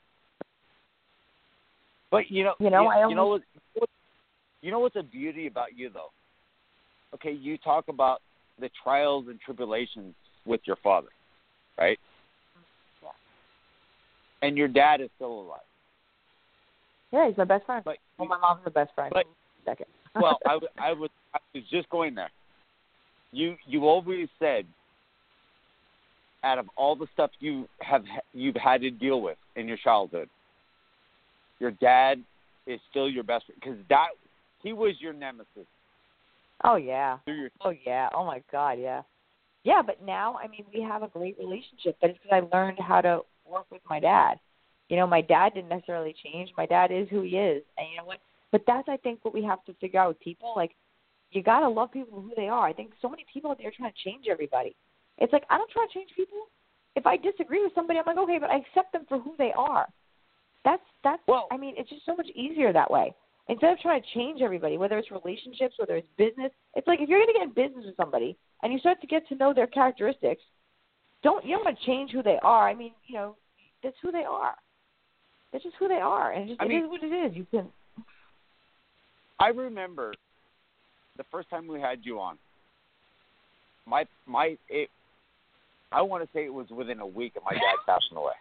But, you know, You know, you, I you know, almost, what, you know what's the beauty about you, though? Okay, you talk about the trials and tribulations with your father, right? Yeah. and your dad is still alive. Yeah, he's my best friend. But well, my mom's the best friend. But, Second. well, I, w- I was I was just going there. You you always said, out of all the stuff you have you've had to deal with in your childhood, your dad is still your best friend, because that he was your nemesis. Oh yeah. Your- oh yeah. Oh my God, yeah. Yeah, but now I mean we have a great relationship, but it's because I learned how to work with my dad. You know, my dad didn't necessarily change. My dad is who he is, and you know what? But that's I think what we have to figure out with people. Like, you gotta love people for who they are. I think so many people out there are trying to change everybody. It's like I don't try to change people. If I disagree with somebody, I'm like, okay, but I accept them for who they are. That's that's. Well, I mean, it's just so much easier that way. Instead of trying to change everybody, whether it's relationships, whether it's business, it's like if you're going to get in business with somebody and you start to get to know their characteristics, don't you don't want to change who they are. I mean, you know, that's who they are. That's just who they are, and it, just, I it mean, is what it is. You can. I remember the first time we had you on. My my it, I want to say it was within a week of my dad passing away.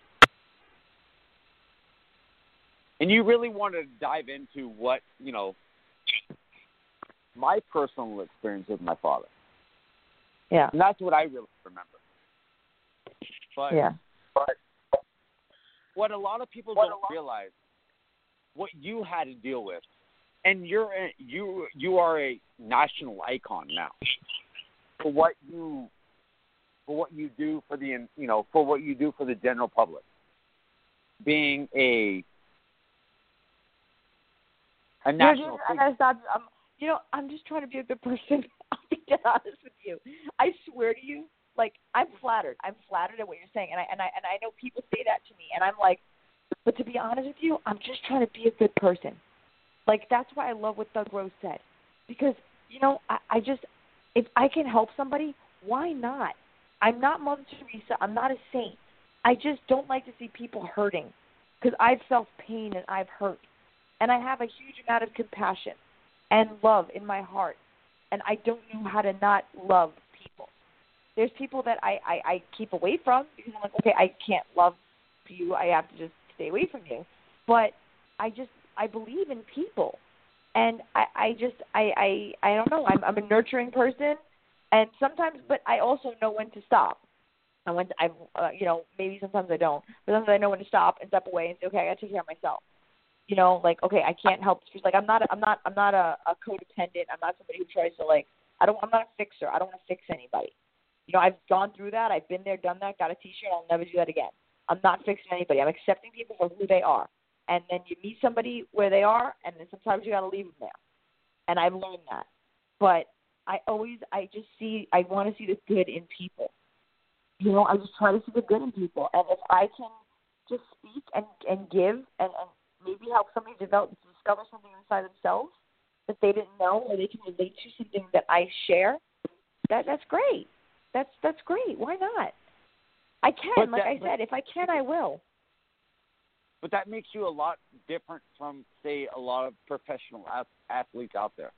And you really wanted to dive into what, you know, my personal experience with my father. Yeah. And that's what I really remember. But, yeah. but what a lot of people what don't realize, what you had to deal with, and you're a, you you are a national icon now for what you for what you do for the you know for what you do for the general public. Being a A national I gotta stop. I'm, you know, I'm just trying to be a good person. I'll be dead honest with you. I swear to you, like I'm flattered. I'm flattered at what you're saying, and I and I and I know people say that to me, and I'm like, but to be honest with you, I'm just trying to be a good person. Like that's why I love what Doug Rose said, because you know, I, I just if I can help somebody, why not? I'm not Mother Teresa. I'm not a saint. I just don't like to see people hurting, because I've felt pain and I've hurt. And I have a huge amount of compassion and love in my heart. And I don't know how to not love people. There's people that I, I, I keep away from because I'm like, okay, I can't love you. I have to just stay away from you. But I just, I believe in people. And I, I just, I, I, I don't know. I'm, I'm a nurturing person. And sometimes, but I also know when to stop. I went, I, uh, you know, maybe sometimes I don't. But sometimes I know when to stop and step away and say, okay, I got to take care of myself. You know, like, okay, I can't help. She's like, I'm not, a, I'm not, I'm not a, a codependent. I'm not somebody who tries to like, I don't, I'm not a fixer. I don't want to fix anybody. You know, I've gone through that. I've been there, done that, got a T-shirt. I'll never do that again. I'm not fixing anybody. I'm accepting people for who they are. And then you meet somebody where they are, and then sometimes you got to leave them there. And I've learned that. But I always, I just see, I want to see the good in people. You know, I just try to see the good in people. And if I can just speak and, and give and, and maybe help somebody develop, discover something inside themselves that they didn't know, or they can relate to something that I share, that that's great. That's that's great. Why not? I can, but like that, I said, if I can, I will. But that makes you a lot different from, say, a lot of professional athletes out there,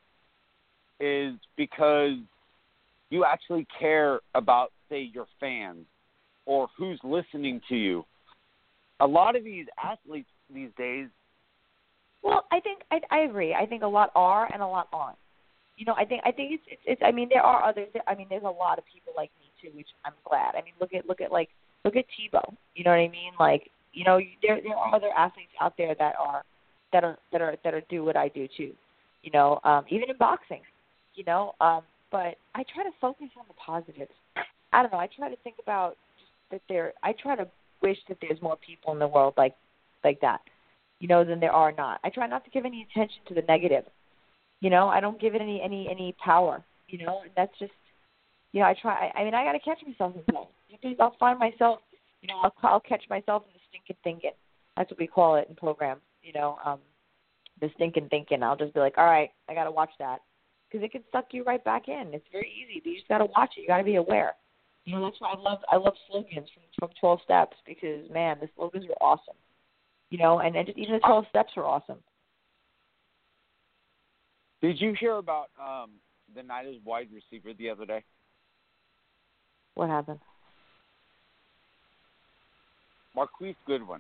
is because you actually care about, say, your fans or who's listening to you. A lot of these athletes these days. Well, I think I, I agree. I think a lot are and a lot aren't. You know, I think I think it's, it's it's. I mean, there are others. I mean, there's a lot of people like me too, which I'm glad. I mean, look at look at like look at Tebow. You know what I mean? Like, you know, there there are other athletes out there that are that are that are that are do what I do too. You know, um, even in boxing. You know, um, but I try to focus on the positives. I don't know. I try to think about just that there. I try to wish that there's more people in the world like like that, you know, than there are not. I try not to give any attention to the negative. You know, I don't give it any any any power. You know, and that's just, you know, I try. I, I mean, I got to catch myself sometimes. Because I'll find myself, you know, I'll, I'll catch myself in the stinking thinking. That's what we call it in programs. You know, um, the stinking thinking. I'll just be like, all right, I got to watch that, because it can suck you right back in. It's very easy, but you just got to watch it. You got to be aware. You know, that's why I love I love slogans from from twelve Steps, because man, the slogans are awesome. You know, and, and just even the twelve Steps are awesome. Did you hear about um, the Niners wide receiver the other day? What happened? Marquise Goodwin.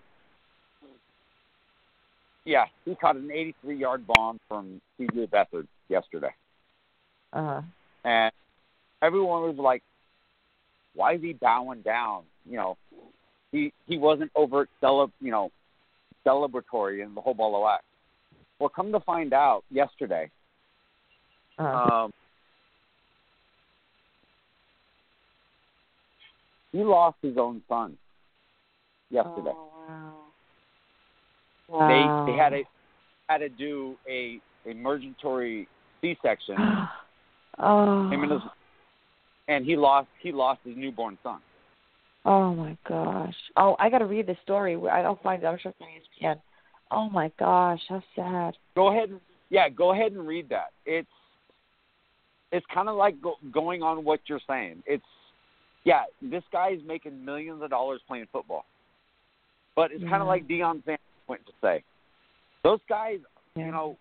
Yeah, he caught an eighty-three-yard bomb from C J Beathard yesterday. Uh-huh. And everyone was like, why is he bowing down? You know, he he wasn't overt, celeb, you know, celebratory in the whole ball of wax. Well, come to find out yesterday, Uh-huh. um, he lost his own son yesterday. Oh, wow. Wow. They they had a had to do a emergency C-section. Oh. Him and his, and he lost he lost his newborn son. Oh my gosh. Oh, I got to read this story. I don't find it. I'm sure it's on E S P N. Oh my gosh, how sad. Go ahead, and, yeah, go ahead and read that. It's it's kind of like go, going on what you're saying. It's yeah, this guy is making millions of dollars playing football, but it's Yeah. kind of like Deion Sanders went to say. Those guys, Yeah. you know,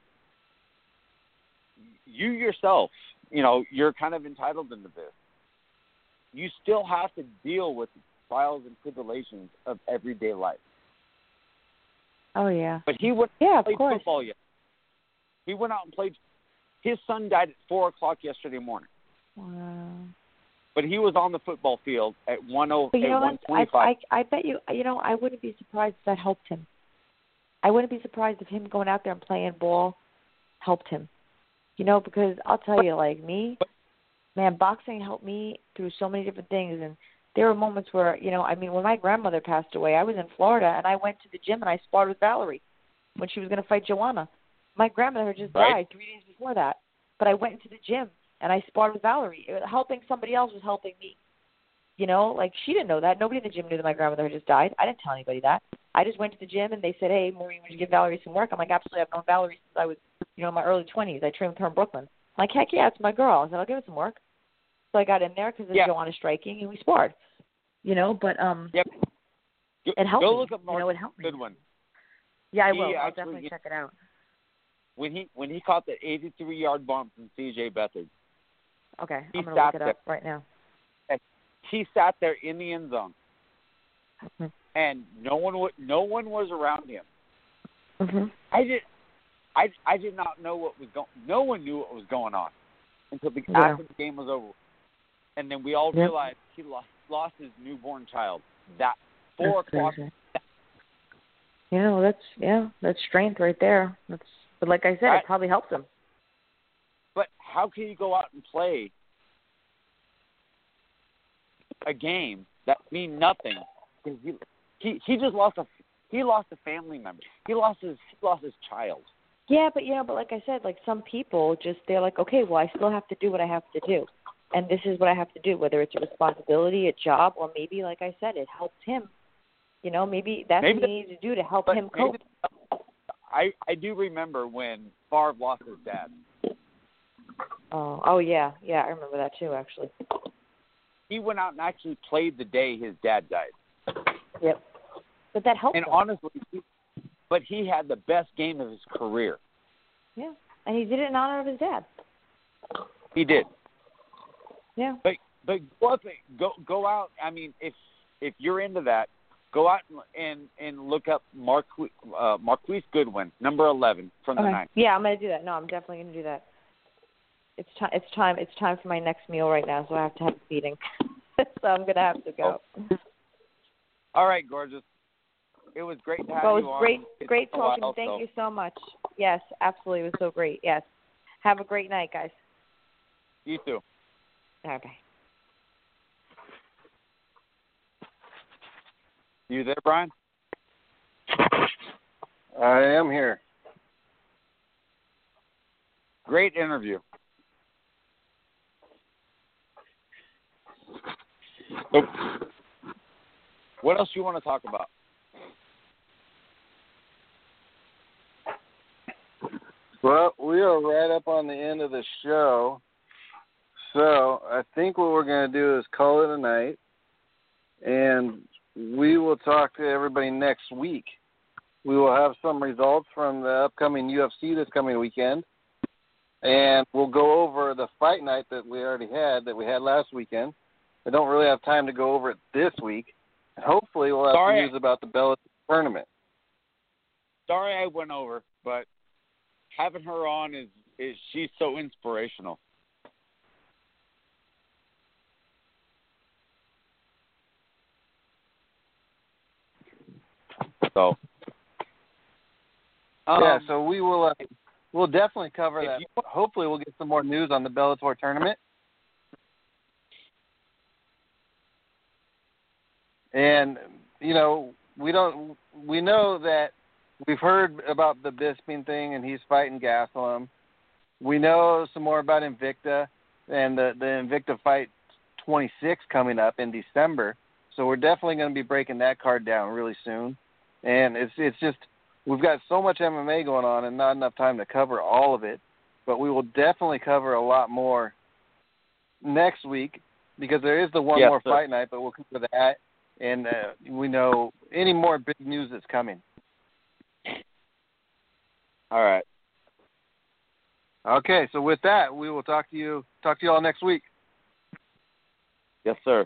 you yourself, you know, you're kind of entitled into this. You still have to deal with the trials and tribulations of everyday life. Oh yeah. But he went Yeah, of played course. football yesterday. He went out and played. His son died at four o'clock yesterday morning, Wow. but he was on the football field at one oh But you at know one what? I, twenty-five. I I bet you. You know, I wouldn't be surprised if that helped him. I wouldn't be surprised if him going out there and playing ball helped him. You know, because I'll tell you, like me, man, boxing helped me through so many different things. And there were moments where, you know, I mean, when my grandmother passed away, I was in Florida and I went to the gym and I sparred with Valerie when she was going to fight Joanna. My grandmother had just Right. died three days before that, but I went into the gym and I sparred with Valerie. It, helping somebody else was helping me. You know, like she didn't know that. Nobody in the gym knew that my grandmother had just died. I didn't tell anybody that. I just went to the gym and they said, "Hey, Maureen, would you give Valerie some work?" I'm like, "Absolutely. I've known Valerie since I was, you know, in my early twenties. I trained with her in Brooklyn." I'm like, "Heck yeah, it's my girl." I said, "I'll give it some work." So I got in there because of Yeah. Joanna striking and we sparred. You know, but um, Yep. Go, it helped go me. look up You Mark know, it helped me. Goodwin. Yeah, I He will. I'll actually- definitely check it out. When he when he caught the eighty-three-yard bomb from C J Beathard, Okay, He I'm gonna sat look it there. up right now. he sat there in the end zone, Mhm. and no one w- no one was around him. Mhm. I did I I did not know what was going. No one knew what was going on until the, Yeah. after the game was over, and then we all Yep. realized he lost lost his newborn child. That four That's o'clock. crazy. Yeah, well, that's yeah, that's strength right there. That's but like I said, Right. it probably helps him. But how can you go out and play a game that mean nothing? Because he, he he just lost a he lost a family member. He lost his he lost his child. Yeah, but you know, but like I said, like some people just they're like, okay, well, I still have to do what I have to do, and this is what I have to do, whether it's a responsibility, a job, or maybe, like I said, it helped him. You know, maybe that's Maybe what he needs to do to help But him cope. maybe- I I do remember when Favre lost his dad. Oh, oh yeah, yeah, I remember that too, actually. He went out and actually played the day his dad died. Yep. But that helped And him. honestly, he, but he had the best game of his career. Yeah, and he did it in honor of his dad. He did. Yeah. But but go up, go go out. I mean, if if you're into that, go out and and, and look up Marquise, uh, Marquise Goodwin, number eleven from the Okay. ninth. Yeah, I'm gonna do that. No, I'm definitely gonna do that. It's time. It's time. It's time for my next meal right now, so I have to have a feeding. So I'm gonna have to go. All right, gorgeous. It was great to have Well, it you was on. great, It's great been a talking. while, Thank so you so much. Yes, absolutely. It was so great. Yes. Have a great night, guys. You too. All right, bye. You there, Brian? I am here. Great interview. So, what else do you want to talk about? Well, we are right up on the end of the show. So I think what we're going to do is call it a night. And we will talk to everybody next week. We will have some results from the upcoming U F C this coming weekend. And we'll go over the fight night that we already had, that we had last weekend. I don't really have time to go over it this week. Hopefully, we'll have Sorry. some news about the Bellator tournament. Sorry I went over, but having her on is, is she's so inspirational. So, um, yeah, so we will uh, we'll definitely cover that. you, Hopefully, we'll get some more news on the Bellator tournament. And you know, we don't we know that we've heard about the Bisping thing, and he's fighting Gastelum. We know some more about Invicta and the the Invicta Fight twenty-six coming up in December. So we're definitely going to be breaking that card down really soon. And it's it's just we've got so much M M A going on and not enough time to cover all of it. But we will definitely cover a lot more next week because there is the one yes, more sir. fight night, but we'll cover that. And uh, we know any more big news that's coming. All right. Okay, so with that, we will talk to you talk to you all next week. Yes, sir.